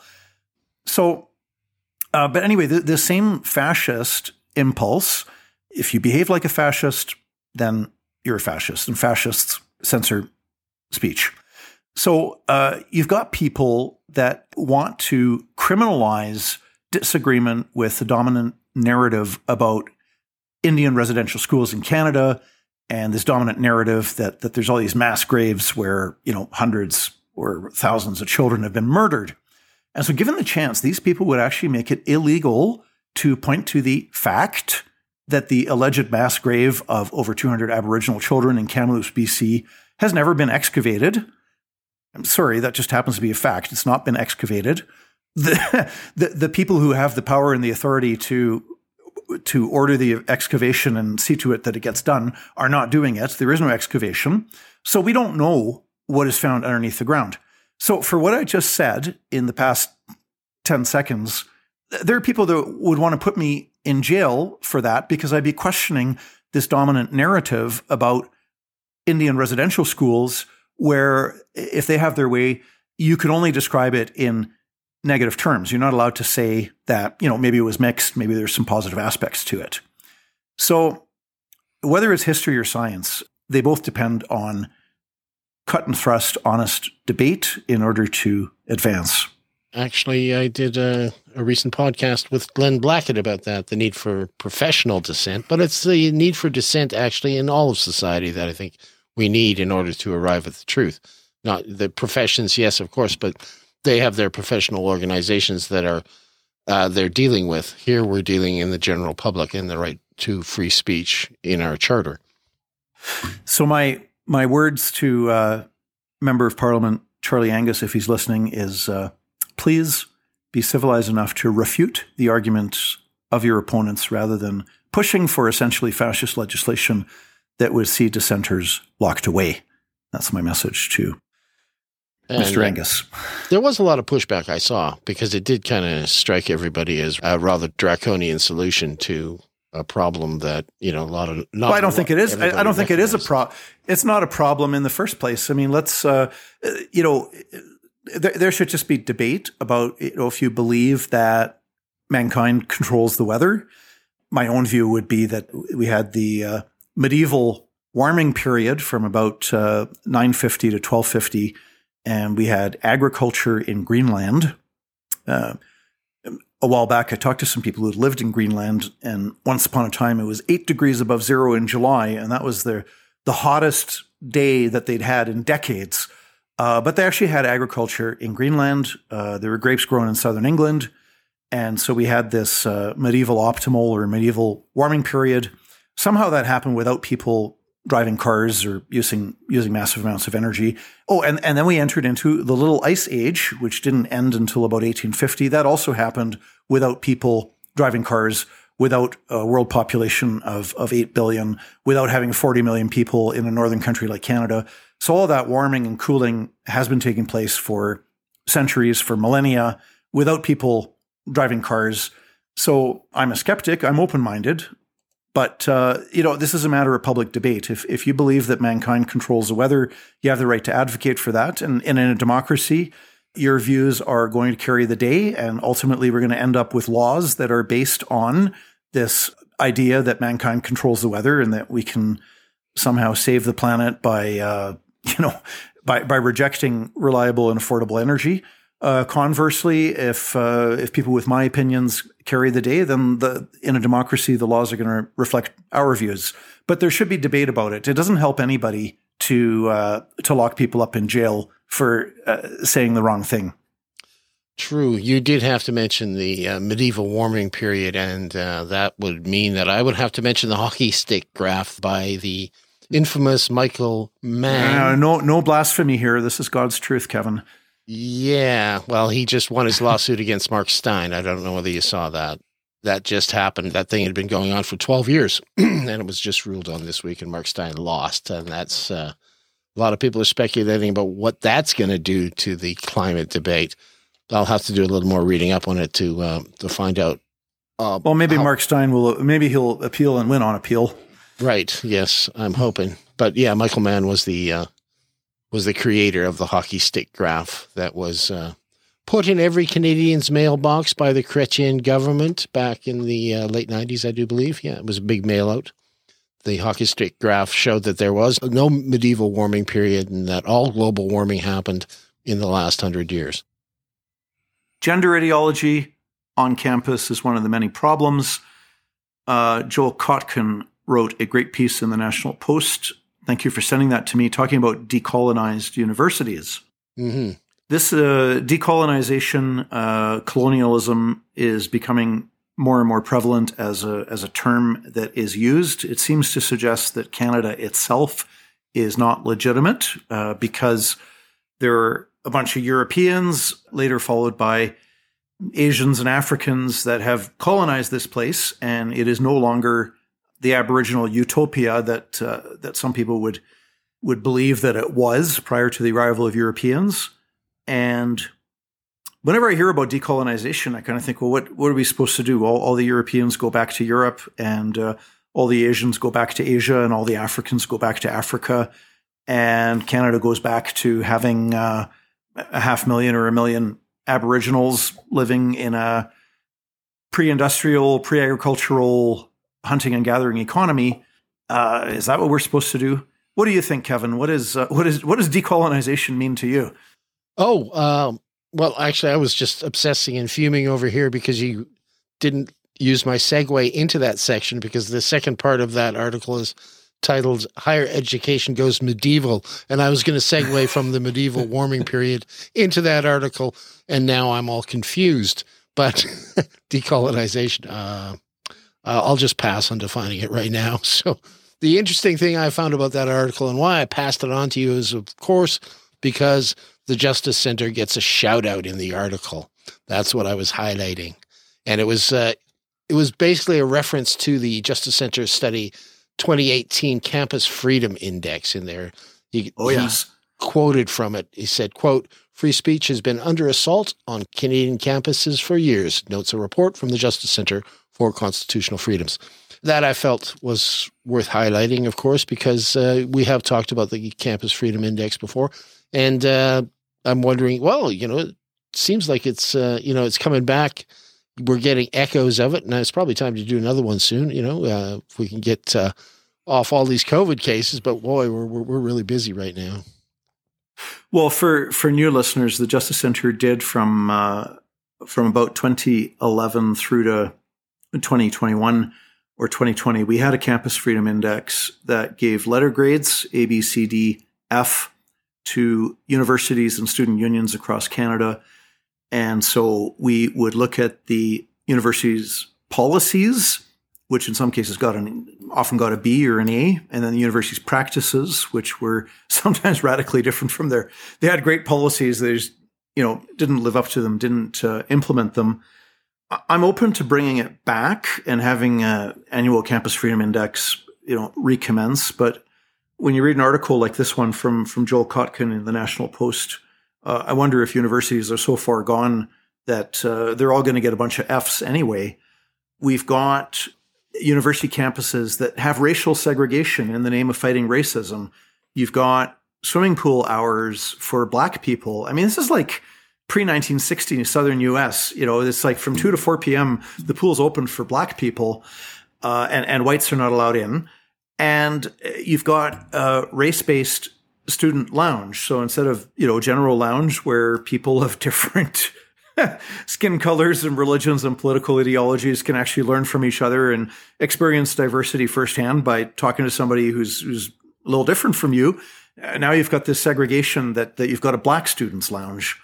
So, uh, but anyway, the, the same fascist impulse, if you behave like a fascist, then you're a fascist, and fascists censor speech. So uh, you've got people that want to criminalize disagreement with the dominant narrative about Indian residential schools in Canada, and this dominant narrative that that there's all these mass graves where, you know, hundreds or thousands of children have been murdered. And so given the chance, these people would actually make it illegal to point to the fact that the alleged mass grave of over two hundred Aboriginal children in Kamloops, B C has never been excavated. I'm sorry, that just happens to be a fact. It's not been excavated. The, the, the people who have the power and the authority to to order the excavation and see to it that it gets done are not doing it. There is no excavation. So we don't know what is found underneath the ground. So for what I just said in the past ten seconds, there are people that would want to put me in jail for that because I'd be questioning this dominant narrative about Indian residential schools where if they have their way, you can only describe it in negative terms. You're not allowed to say that, you know, maybe it was mixed, maybe there's some positive aspects to it. So whether it's history or science, they both depend on cut and thrust, honest debate in order to advance. Actually, I did a, a recent podcast with Glenn Blackett about that, the need for professional dissent, but it's the need for dissent actually in all of society that I think we need in order to arrive at the truth. Not the professions, yes, of course, but they have their professional organizations that are uh, they're dealing with. Here we're dealing in the general public and the right to free speech in our charter. So my my words to uh, Member of Parliament Charlie Angus, if he's listening, is uh, please be civilized enough to refute the arguments of your opponents rather than pushing for essentially fascist legislation that would see dissenters locked away. That's my message to and Mister Angus. There was a lot of pushback I saw because it did kind of strike everybody as a rather draconian solution to a problem that, you know, a lot of... Not well, I don't think it is. I, I don't think it is a problem. It's not a problem in the first place. I mean, let's, uh, you know, there, there should just be debate about, you know, if you believe that mankind controls the weather. My own view would be that we had the uh, medieval warming period from about uh, nine fifty to twelve fifty, and we had agriculture in Greenland. Uh, a while back, I talked to some people who had lived in Greenland, and once upon a time, it was eight degrees above zero in July, and that was the the hottest day that they'd had in decades. Uh, but they actually had agriculture in Greenland. Uh, there were grapes grown in southern England, and so we had this uh, medieval optimal or medieval warming period. Somehow that happened without people driving cars or using using massive amounts of energy. Oh, and, and then we entered into the Little Ice Age, which didn't end until about eighteen fifty. That also happened without people driving cars, without a world population of, of eight billion, without having forty million people in a northern country like Canada. So all that warming and cooling has been taking place for centuries, for millennia, without people driving cars. So I'm a skeptic. I'm open-minded. But, uh, you know, this is a matter of public debate. If if you believe that mankind controls the weather, you have the right to advocate for that. And, and in a democracy, your views are going to carry the day. And ultimately, we're going to end up with laws that are based on this idea that mankind controls the weather and that we can somehow save the planet by, uh, you know, by, by rejecting reliable and affordable energy. Uh, conversely, if uh, if people with my opinions carry the day, then the in a democracy, the laws are going to reflect our views. But there should be debate about it. It doesn't help anybody to uh, to lock people up in jail for uh, saying the wrong thing. True. You did have to mention the uh, medieval warming period, and uh, that would mean that I would have to mention the hockey stick graph by the infamous Michael Mann. Uh, no, no blasphemy here. This is God's truth, Kevin. Yeah, well, he just won his lawsuit against Mark Stein. I don't know whether you saw that. That just happened. That thing had been going on for twelve years, and it was just ruled on this week, and Mark Stein lost. And that's uh, a lot of people are speculating about what that's going to do to the climate debate. I'll have to do a little more reading up on it to uh, to find out. Uh, well, maybe how- Mark Stein will. Maybe he'll appeal and win on appeal. Right. Yes, I'm hoping. But yeah, Michael Mann was the uh, was the creator of the hockey stick graph that was uh, put in every Canadian's mailbox by the Chrétien government back in the uh, late nineties, I do believe. Yeah, it was a big mail out. The hockey stick graph showed that there was no medieval warming period and that all global warming happened in the last hundred years. Gender ideology on campus is one of the many problems. Uh, Joel Kotkin wrote a great piece in the National Post. Thank you for sending that to me, talking about decolonized universities. Mm-hmm. This uh, decolonization, uh, colonialism is becoming more and more prevalent as a as a term that is used. It seems to suggest that Canada itself is not legitimate uh, because there are a bunch of Europeans, later followed by Asians and Africans, that have colonized this place, and it is no longer the Aboriginal utopia that uh, that some people would would believe that it was prior to the arrival of Europeans. And whenever I hear about decolonization, I kind of think, well, what what are we supposed to do? All, all the Europeans go back to Europe, and uh, all the Asians go back to Asia, and all the Africans go back to Africa, and Canada goes back to having uh, a half million or a million Aboriginals living in a pre-industrial, pre-agricultural hunting and gathering economy. Uh, is that what we're supposed to do? What do you think, Kevin? What is uh, what is what does decolonization mean to you? Oh, um, well, actually, I was just obsessing and fuming over here because you didn't use my segue into that section, because the second part of that article is titled "Higher Education Goes Medieval," and I was going to segue from the medieval warming period into that article, and now I'm all confused. But decolonization. Uh, Uh, I'll just pass on defining it right now. So the interesting thing I found about that article and why I passed it on to you is, of course, because the Justice Center gets a shout out in the article. That's what I was highlighting. And it was uh, it was basically a reference to the Justice Center study twenty eighteen Campus Freedom Index in there. He, oh, yes. He quoted from it. He said, quote, "Free speech has been under assault on Canadian campuses for years," notes a report from the Justice Center for Constitutional Freedoms. That I felt was worth highlighting, of course, because uh, we have talked about the Campus Freedom Index before. And uh, I'm wondering, well, you know, it seems like it's, uh, you know, it's coming back. We're getting echoes of it, and it's probably time to do another one soon, you know, uh, if we can get uh, off all these COVID cases. But boy, we're, we're, we're really busy right now. Well, for, for new listeners, the Justice Center did from, uh, from about twenty eleven through to twenty twenty-one or twenty twenty, we had a Campus Freedom Index that gave letter grades, A, B, C, D, F, to universities and student unions across Canada. And so we would look at the university's policies, which in some cases got an often got a B or an A, and then the university's practices, which were sometimes radically different from their. They had great policies. They just, you know, didn't live up to them, didn't uh, implement them. I'm open to bringing it back and having an annual Campus Freedom Index, you know, recommence. But when you read an article like this one from from Joel Kotkin in the National Post, uh, I wonder if universities are so far gone that uh, they're all going to get a bunch of Fs anyway. We've got university campuses that have racial segregation in the name of fighting racism. You've got swimming pool hours for Black people. I mean, this is like pre nineteen sixty Southern U S. You know, it's like from two to four p.m., the pool's open for Black people, uh, and, and whites are not allowed in. And you've got a race-based student lounge. So instead of, you know, general lounge where people of different skin colors and religions and political ideologies can actually learn from each other and experience diversity firsthand by talking to somebody who's who's a little different from you. Uh, now you've got this segregation that, that you've got a Black students lounge.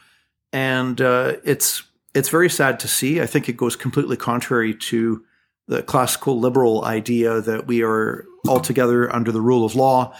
And uh, it's it's very sad to see. I think it goes completely contrary to the classical liberal idea that we are all together under the rule of law,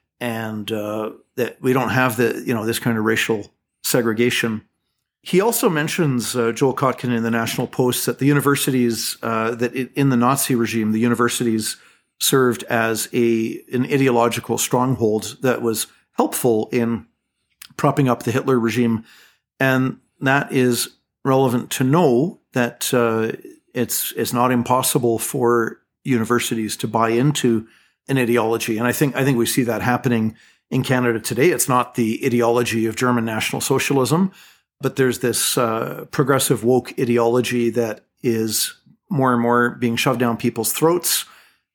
and uh, that we don't have the you know this kind of racial segregation. He also mentions, uh, Joel Kotkin in the National Post, that the universities, uh, that it, in the Nazi regime, the universities served as a an ideological stronghold that was helpful in propping up the Hitler regime. And that is relevant to know that uh, it's it's not impossible for universities to buy into an ideology. And I think I think we see that happening in Canada today. It's not the ideology of German National Socialism, but there's this uh, progressive woke ideology that is more and more being shoved down people's throats.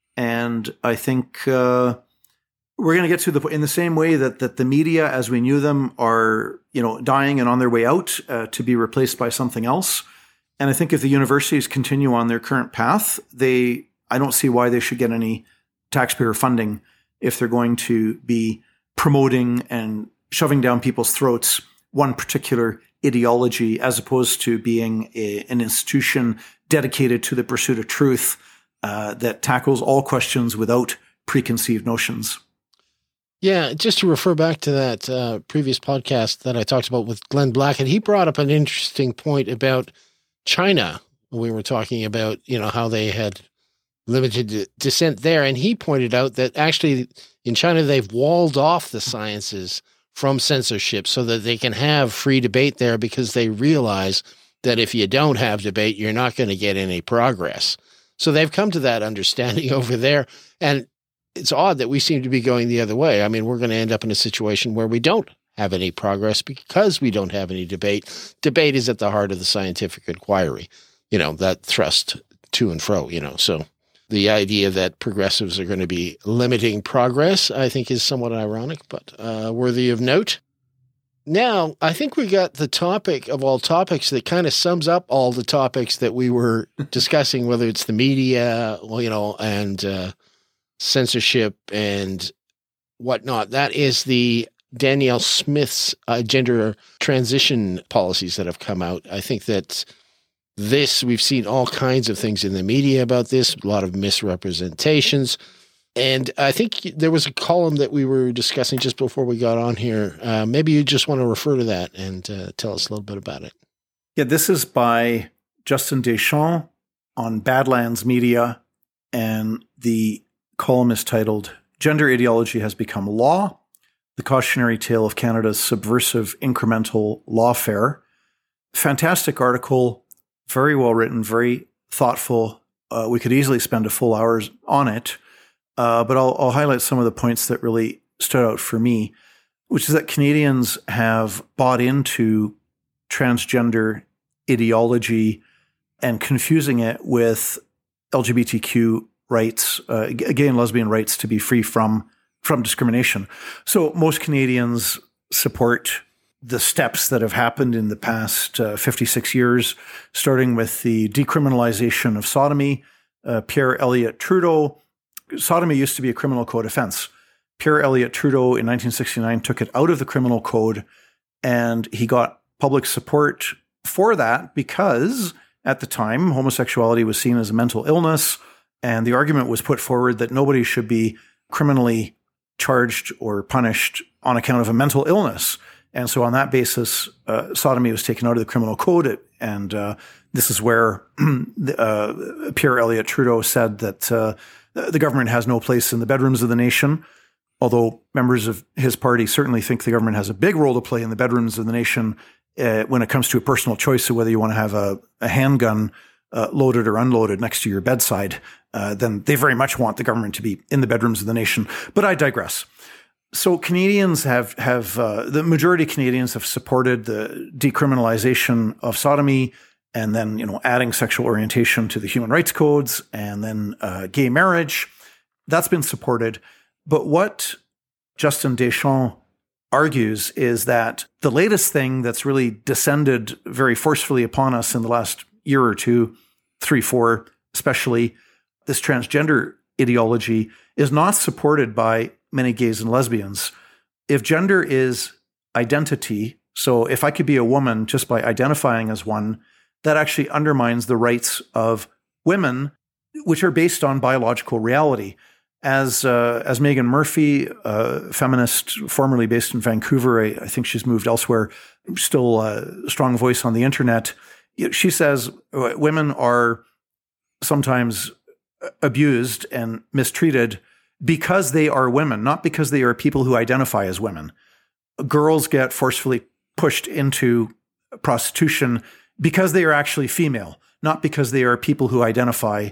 And I think uh, we're going to get to the in the same way that that the media, as we knew them, are you know dying and on their way out uh, to be replaced by something else. And I think if the universities continue on their current path, they I don't see why they should get any taxpayer funding if they're going to be promoting and shoving down people's throats one particular ideology, as opposed to being a, an institution dedicated to the pursuit of truth uh, that tackles all questions without preconceived notions. Yeah, just to refer back to that uh, previous podcast that I talked about with Glenn Blackett, he brought up an interesting point about China. We were talking about, you know, how they had limited dissent there. And he pointed out that actually in China, they've walled off the sciences from censorship so that they can have free debate there, because they realize that if you don't have debate, you're not going to get any progress. So they've come to that understanding over there. And it's odd that we seem to be going the other way. I mean, we're going to end up in a situation where we don't have any progress because we don't have any debate. Debate is at the heart of the scientific inquiry, you know, that thrust to and fro, you know. So the idea that progressives are going to be limiting progress, I think, is somewhat ironic, but uh, worthy of note. Now, I think we got the topic of all topics that kind of sums up all the topics that we were discussing, whether it's the media, well, you know, and uh, censorship and whatnot. That is the Danielle Smith's uh, gender transition policies that have come out. I think that this, we've seen all kinds of things in the media about this, a lot of misrepresentations. And I think there was a column that we were discussing just before we got on here. Uh, maybe you just want to refer to that and uh, tell us a little bit about it. Yeah, this is by Justin Deschamps on Badlands Media, and the column is titled, "Gender Ideology Has Become Law, the Cautionary Tale of Canada's Subversive Incremental Lawfare." Fantastic article, very well written, very thoughtful. Uh, we could easily spend a full hour on it. Uh, but I'll, I'll highlight some of the points that really stood out for me, which is that Canadians have bought into transgender ideology and confusing it with L G B T Q rights, uh, gay and lesbian rights to be free from from discrimination. So most Canadians support the steps that have happened in the past uh, fifty-six years, starting with the decriminalization of sodomy. Uh, Pierre Elliott Trudeau. Sodomy used to be a criminal code offense. Pierre Elliott Trudeau in nineteen sixty-nine took it out of the criminal code, and he got public support for that because at the time homosexuality was seen as a mental illness, And the argument was put forward that nobody should be criminally charged or punished on account of a mental illness. And so on that basis, uh, sodomy was taken out of the criminal code. And uh, this is where uh, Pierre Elliott Trudeau said that uh, the government has no place in the bedrooms of the nation, although members of his party certainly think the government has a big role to play in the bedrooms of the nation uh, when it comes to a personal choice of whether you want to have a, a handgun uh, loaded or unloaded next to your bedside. Uh, then they very much want the government to be in the bedrooms of the nation. But I digress. So Canadians have, have uh, the majority of Canadians have supported the decriminalization of sodomy and then, you know, adding sexual orientation to the human rights codes and then uh, gay marriage. That's been supported. But what Justin Deschamps argues is that the latest thing that's really descended very forcefully upon us in the last year or two, three, four, especially, this transgender ideology is not supported by many gays and lesbians. If gender is identity, so if I could be a woman just by identifying as one, that actually undermines the rights of women, which are based on biological reality. As uh, as Megan Murphy, a feminist formerly based in Vancouver, I, I think she's moved elsewhere, still a strong voice on the internet, she says women are sometimes abused and mistreated because they are women, not because they are people who identify as women. Girls get forcefully pushed into prostitution because they are actually female, not because they are people who identify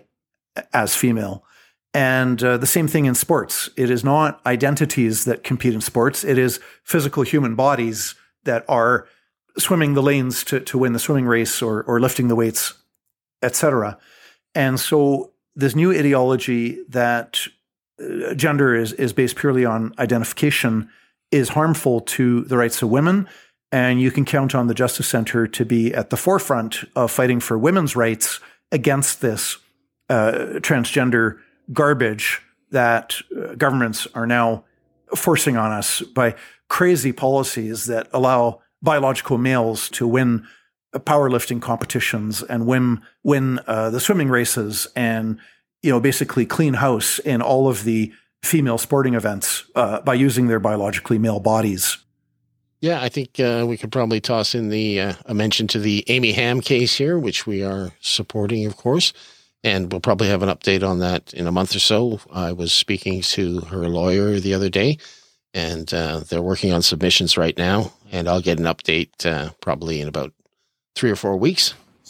as female. And uh, the same thing in sports. It is not identities that compete in sports. It is physical human bodies that are swimming the lanes to, to win the swimming race or, or lifting the weights, et cetera. And so this new ideology that uh, gender is, is based purely on identification is harmful to the rights of women. And you can count on the Justice Centre to be at the forefront of fighting for women's rights against this uh, transgender garbage that uh, governments are now forcing on us by crazy policies that allow biological males to win powerlifting competitions and win win uh, the swimming races and, you know, basically clean house in all of the female sporting events uh, by using their biologically male bodies. Yeah, I think uh, we could probably toss in the uh, a mention to the Amy Hamm case here, which we are supporting, of course. And we'll probably have an update on that in a month or so. I was speaking to her lawyer the other day, and uh, they're working on submissions right now. And I'll get an update uh, probably in about three or four weeks.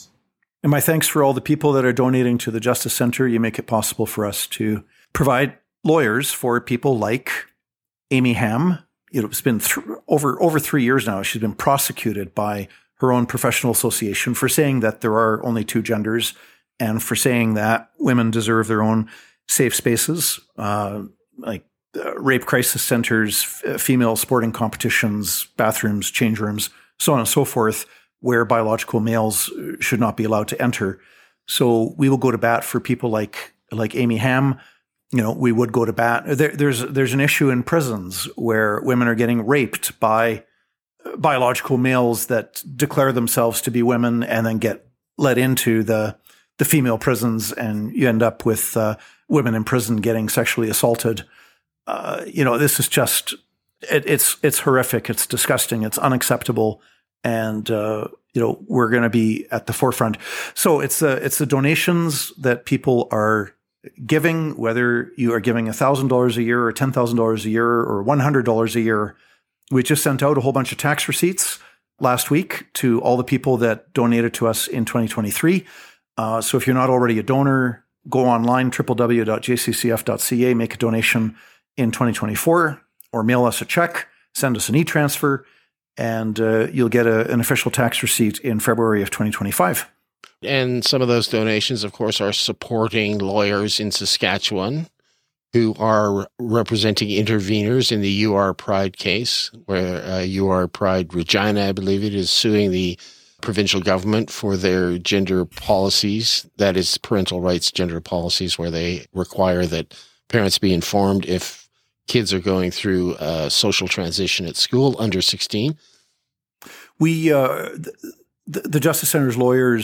And my thanks for all the people that are donating to the Justice Centre. You make it possible for us to provide lawyers for people like Amy Hamm. You know, it's been th- over over three years now. She's been prosecuted by her own professional association for saying that there are only two genders, and for saying that women deserve their own safe spaces, uh, like uh, rape crisis centers, f- female sporting competitions, bathrooms, change rooms, so on and so forth, where biological males should not be allowed to enter. So we will go to bat for people like like Amy Hamm. You know, we would go to bat. There, there's there's an issue in prisons where women are getting raped by biological males that declare themselves to be women and then get let into the the female prisons, and you end up with uh, women in prison getting sexually assaulted. Uh, you know, this is just, it, it's it's horrific. It's disgusting. It's unacceptable. And, uh, you know, we're going to be at the forefront. So it's the, it's the donations that people are giving, whether you are giving one thousand dollars a year or ten thousand dollars a year or one hundred dollars a year. We just sent out a whole bunch of tax receipts last week to all the people that donated to us in twenty twenty-three. Uh, so if you're not already a donor, go online, w w w dot j c c f dot c a, make a donation in twenty twenty-four, or mail us a check, send us an e-transfer, and uh, you'll get a, an official tax receipt in February of twenty twenty-five. And some of those donations, of course, are supporting lawyers in Saskatchewan who are representing interveners in the U R Pride case, where uh, U R Pride Regina, I believe it is, suing the provincial government for their gender policies, that is parental rights gender policies, where they require that parents be informed if kids are going through a social transition at school under sixteen. We, uh, the, the Justice Centre's lawyers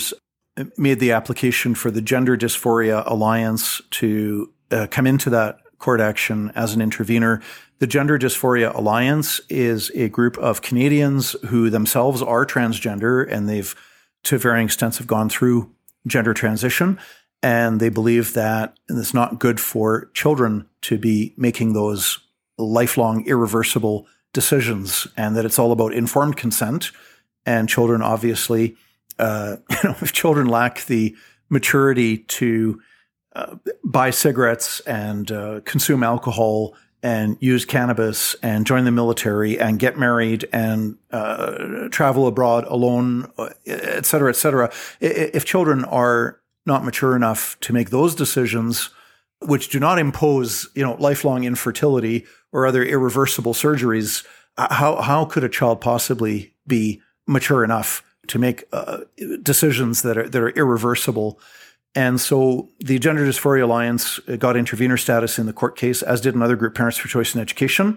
made the application for the Gender Dysphoria Alliance to uh, come into that court action as an intervener. The Gender Dysphoria Alliance is a group of Canadians who themselves are transgender, and they've, to varying extents, have gone through gender transition. And they believe that it's not good for children to be making those lifelong, irreversible decisions, and that it's all about informed consent. And children, obviously, uh, you know, if children lack the maturity to uh, buy cigarettes and uh, consume alcohol and use cannabis and join the military and get married and uh, travel abroad alone, et cetera, et cetera. If children are not mature enough to make those decisions, which do not impose, you know, lifelong infertility or other irreversible surgeries, how how could a child possibly be mature enough to make uh, decisions that are that are irreversible? And so the Gender Dysphoria Alliance got intervener status in the court case, as did another group, Parents for Choice in Education.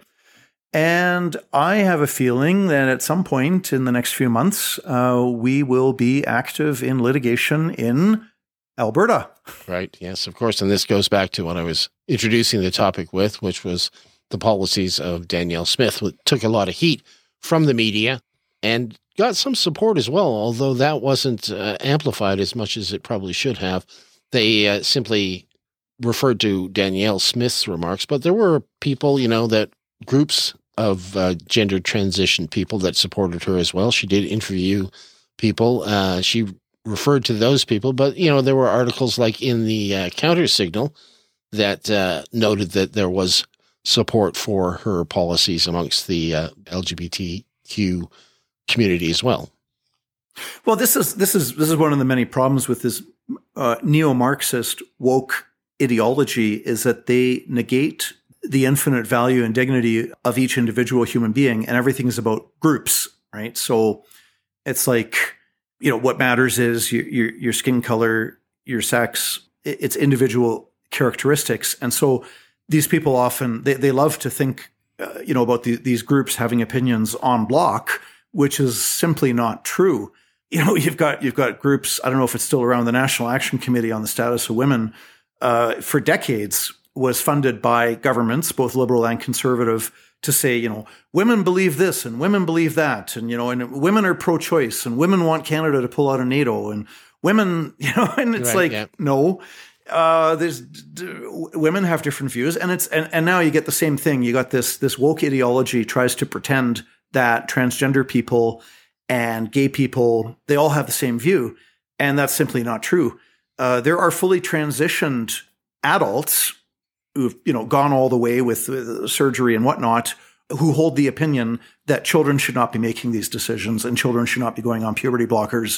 And I have a feeling that at some point in the next few months, uh, we will be active in litigation in Alberta. Right. Yes, of course. And this goes back to what I was introducing the topic with, which was the policies of Danielle Smith, which took a lot of heat from the media and got some support as well, although that wasn't uh, amplified as much as it probably should have. They uh, simply referred to Danielle Smith's remarks, but there were people, you know, that groups of uh, gender transition people that supported her as well. She did interview people. Uh, she referred to those people, but, you know, there were articles like in the uh, Counter Signal that uh, noted that there was support for her policies amongst the uh, L G B T Q community as well. Well, this is this is this is one of the many problems with this uh, neo-Marxist woke ideology, is that they negate the infinite value and dignity of each individual human being, and everything is about groups, right? So it's like, you know, what matters is your your, your skin color, your sex, its individual characteristics. And so these people often, they, they love to think, uh, you know, about the, these groups having opinions en bloc, which is simply not true. You know, you've got you've got groups, I don't know if it's still around, the National Action Committee on the Status of Women, uh, for decades was funded by governments, both liberal and conservative, to say, you know, women believe this and women believe that, and, you know, and women are pro-choice and women want Canada to pull out of NATO, and women, you know, and it's right, like, yeah. no, uh, there's d- women have different views, and it's and, and now you get the same thing. You got this this woke ideology tries to pretend that transgender people and gay people, they all have the same view, and that's simply not true. Uh, there are fully transitioned adults who've, you know, gone all the way with uh, surgery and whatnot, who hold the opinion that children should not be making these decisions and children should not be going on puberty blockers.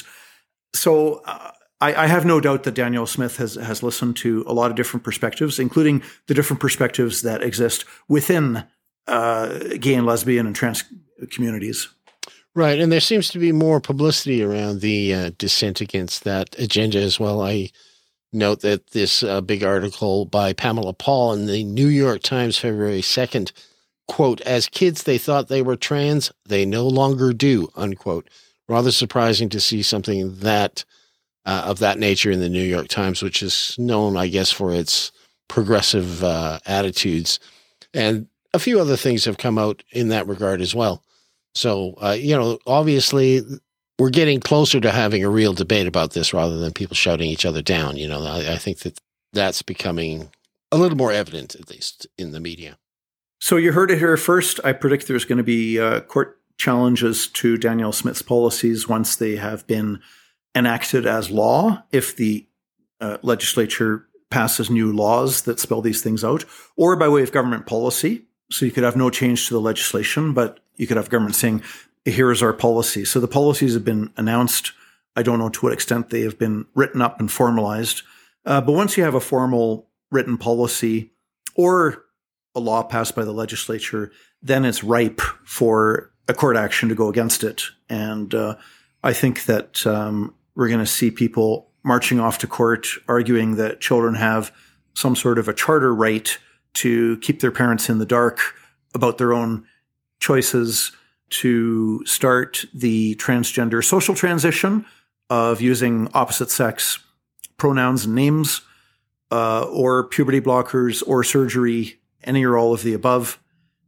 So uh, I, I have no doubt that Danielle Smith has has listened to a lot of different perspectives, including the different perspectives that exist within uh, gay and lesbian and trans communities. Right. And there seems to be more publicity around the uh, dissent against that agenda as well. I note that this uh, big article by Pamela Paul in the New York Times, February second, quote, "As kids, they thought they were trans. They no longer do," unquote. Rather surprising to see something that uh, of that nature in the New York Times, which is known, I guess, for its progressive uh, attitudes. And a few other things have come out in that regard as well. So, uh, you know, obviously we're getting closer to having a real debate about this rather than people shouting each other down. You know, I, I think that that's becoming a little more evident, at least in the media. So you heard it here first. I predict there's going to be uh, court challenges to Danielle Smith's policies once they have been enacted as law, if the uh, legislature passes new laws that spell these things out, or by way of government policy. So you could have no change to the legislation, but you could have government saying, here is our policy. So the policies have been announced. I don't know to what extent they have been written up and formalized. Uh, but once you have a formal written policy or a law passed by the legislature, then it's ripe for a court action to go against it. And uh, I think that um, we're going to see people marching off to court arguing that children have some sort of a charter right to keep their parents in the dark about their own choices, to start the transgender social transition, of using opposite sex pronouns and names, uh, or puberty blockers or surgery, any or all of the above.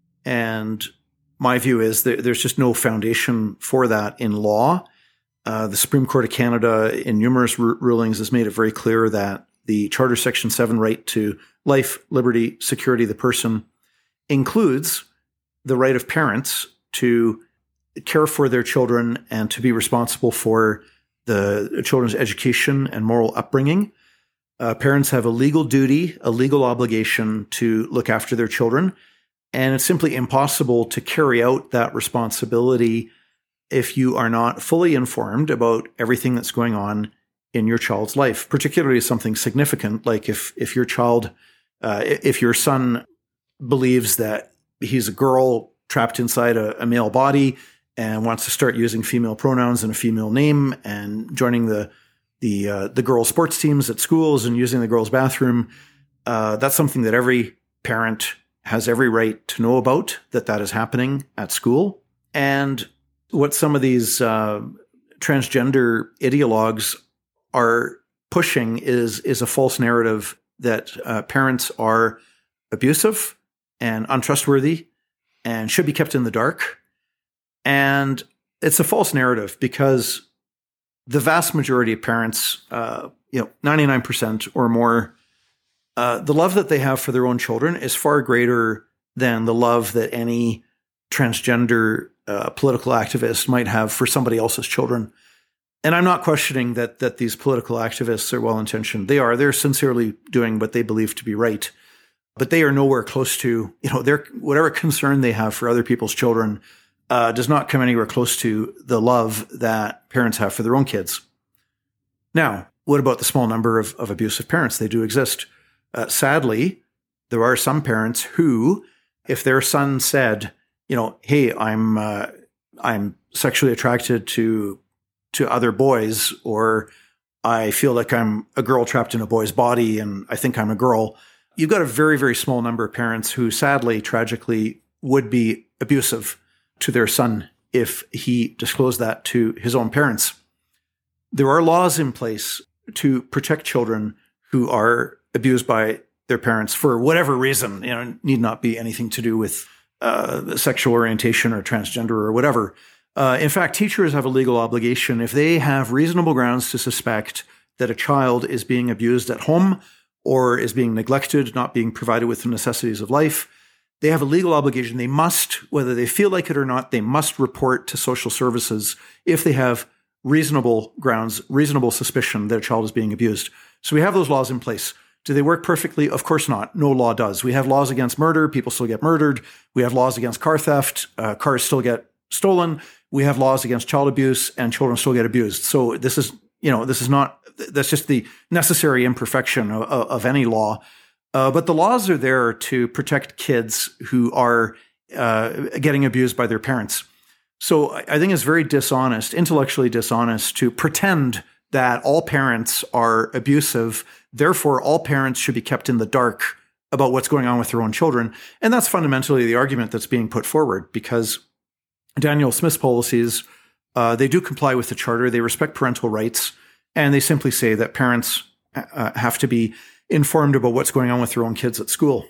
And my view is that there's just no foundation for that in law. Uh, the Supreme Court of Canada, in numerous r- rulings, has made it very clear that the Charter Section seven right to life, liberty, security of the person includes the right of parents to care for their children and to be responsible for the children's education and moral upbringing. Uh, parents have a legal duty, a legal obligation to look after their children, and it's simply impossible to carry out that responsibility if you are not fully informed about everything that's going on in your child's life, particularly something significant, like if if your child, uh, if your son believes that he's a girl trapped inside a, a male body and wants to start using female pronouns and a female name and joining the the uh, the girls' sports teams at schools and using the girls' bathroom, uh, that's something that every parent has every right to know about, that that is happening at school. And what some of these uh, transgender ideologues are pushing is is a false narrative that uh, parents are abusive and untrustworthy and should be kept in the dark. And it's a false narrative because the vast majority of parents, uh, you know, ninety-nine percent or more, uh, the love that they have for their own children is far greater than the love that any transgender uh, political activist might have for somebody else's children. And I'm not questioning that that these political activists are well-intentioned. They are. They're sincerely doing what they believe to be right. But they are nowhere close to, you know, their whatever concern they have for other people's children uh, does not come anywhere close to the love that parents have for their own kids. Now, what about the small number of, of abusive parents? They do exist. Uh, sadly, there are some parents who, if their son said, you know, hey, I'm uh, I'm sexually attracted to to other boys, or I feel like I'm a girl trapped in a boy's body and I think I'm a girl, you've got a very, very small number of parents who sadly, tragically, would be abusive to their son if he disclosed that to his own parents. There are laws in place to protect children who are abused by their parents for whatever reason. You know, it need not be anything to do with uh, sexual orientation or transgender or whatever. Uh, in fact, teachers have a legal obligation if they have reasonable grounds to suspect that a child is being abused at home or is being neglected, not being provided with the necessities of life. They have a legal obligation. They must, whether they feel like it or not, they must report to social services if they have reasonable grounds, reasonable suspicion that a child is being abused. So we have those laws in place. Do they work perfectly? Of course not. No law does. We have laws against murder. People still get murdered. We have laws against car theft. Uh, cars still get stolen. We have laws against child abuse, and children still get abused. So this is, you know, this is not, that's just the necessary imperfection of, of any law. Uh, but the laws are there to protect kids who are uh, getting abused by their parents. So I think it's very dishonest, intellectually dishonest, to pretend that all parents are abusive. Therefore, all parents should be kept in the dark about what's going on with their own children. And that's fundamentally the argument that's being put forward, because Daniel Smith's policies, uh, they do comply with the Charter. They respect parental rights, and they simply say that parents uh, have to be informed about what's going on with their own kids at school.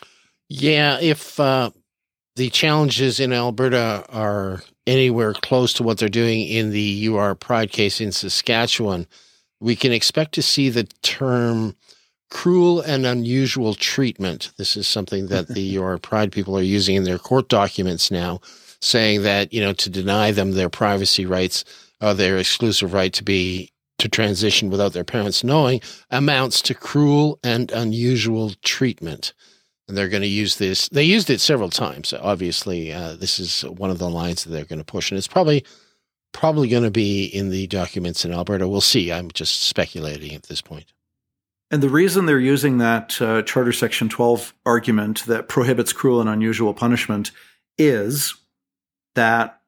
Yeah, if uh, the challenges in Alberta are anywhere close to what they're doing in the U R Pride case in Saskatchewan, we can expect to see the term cruel and unusual treatment. This is something that the U R Pride people are using in their court documents now, saying that, you know, to deny them their privacy rights, uh, their exclusive right to be to transition without their parents knowing, amounts to cruel and unusual treatment. And they're going to use this. They used it several times. Obviously, uh, this is one of the lines that they're going to push. And it's probably probably going to be in the documents in Alberta. We'll see. I'm just speculating at this point. And the reason they're using that uh, Charter Section twelve argument that prohibits cruel and unusual punishment is that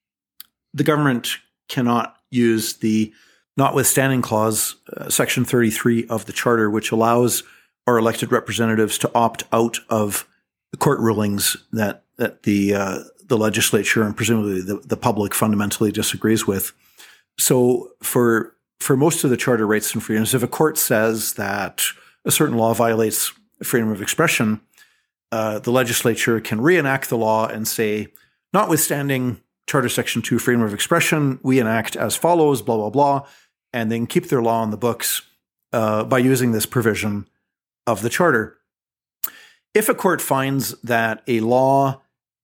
the government cannot use the notwithstanding clause, uh, Section thirty-three of the Charter, which allows our elected representatives to opt out of the court rulings that that the uh, the legislature and presumably the, the public fundamentally disagrees with. So for for most of the charter rights and freedoms, if a court says that a certain law violates freedom of expression, uh, the legislature can reenact the law and say, notwithstanding Charter Section two, freedom of expression, we enact as follows, blah, blah, blah, and then keep their law on the books uh, by using this provision of the Charter. If a court finds that a law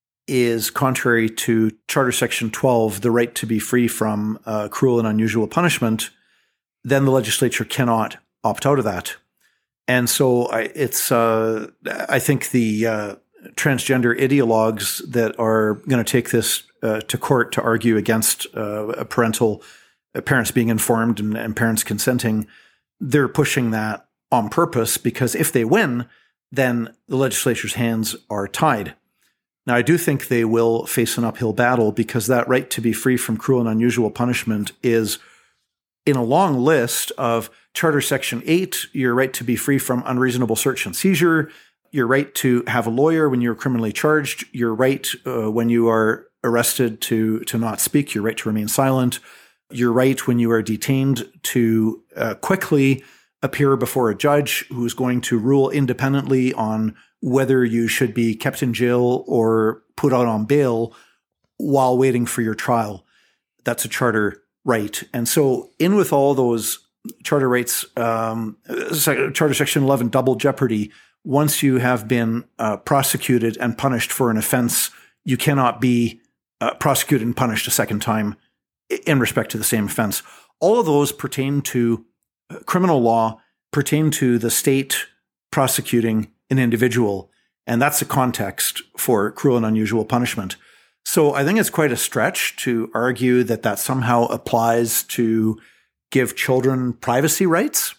is contrary to Charter Section twelve, the right to be free from uh, cruel and unusual punishment, then the legislature cannot opt out of that. And so I, it's, uh, I think the uh, transgender ideologues that are going to take this uh, to court to argue against uh, a parental uh, parents being informed and, and parents consenting, they're pushing that on purpose, because if they win, then the legislature's hands are tied. Now, I do think they will face an uphill battle, because that right to be free from cruel and unusual punishment is in a long list of Charter Section eight, your right to be free from unreasonable search and seizure, your right to have a lawyer when you're criminally charged, your right uh, when you are arrested to, to not speak, your right to remain silent, your right when you are detained to uh, quickly appear before a judge who's going to rule independently on whether you should be kept in jail or put out on bail while waiting for your trial. That's a charter right. And so in with all those charter rights, um, Charter Section eleven, double jeopardy, once you have been uh, prosecuted and punished for an offense, you cannot be uh, prosecuted and punished a second time in respect to the same offense. All of those pertain to criminal law, pertain to the state prosecuting an individual, and that's the context for cruel and unusual punishment. So I think it's quite a stretch to argue that that somehow applies to give children privacy rights.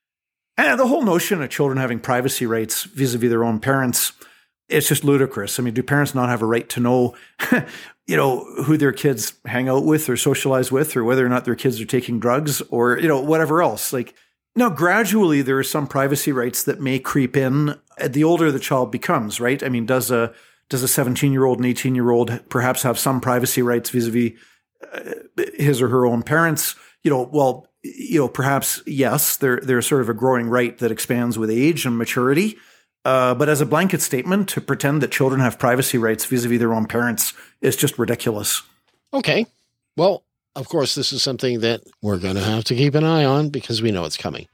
And the whole notion of children having privacy rights vis-a-vis their own parents, it's just ludicrous. I mean, do parents not have a right to know, you know, who their kids hang out with or socialize with, or whether or not their kids are taking drugs, or, you know, whatever else? Like, now, gradually, there are some privacy rights that may creep in the older the child becomes, right? I mean, does a does a seventeen-year-old and eighteen-year-old perhaps have some privacy rights vis-a-vis uh, his or her own parents? You know, well, you know, perhaps, yes, there, there's sort of a growing right that expands with age and maturity. Uh, but as a blanket statement, to pretend that children have privacy rights vis-a-vis their own parents is just ridiculous. Okay. Well, of course, this is something that we're going to have to keep an eye on, because we know it's coming.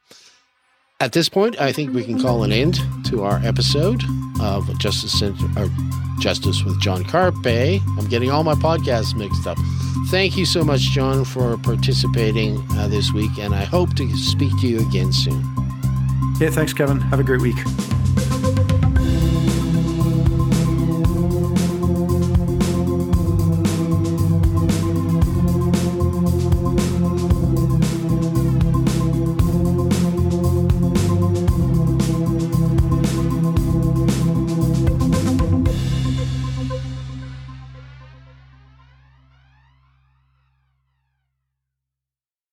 At this point, I think we can call an end to our episode of Justice Center, or Justice with John Carpe. I'm getting all my podcasts mixed up. Thank you so much, John, for participating uh, this week, and I hope to speak to you again soon. Yeah, thanks, Kevin. Have a great week.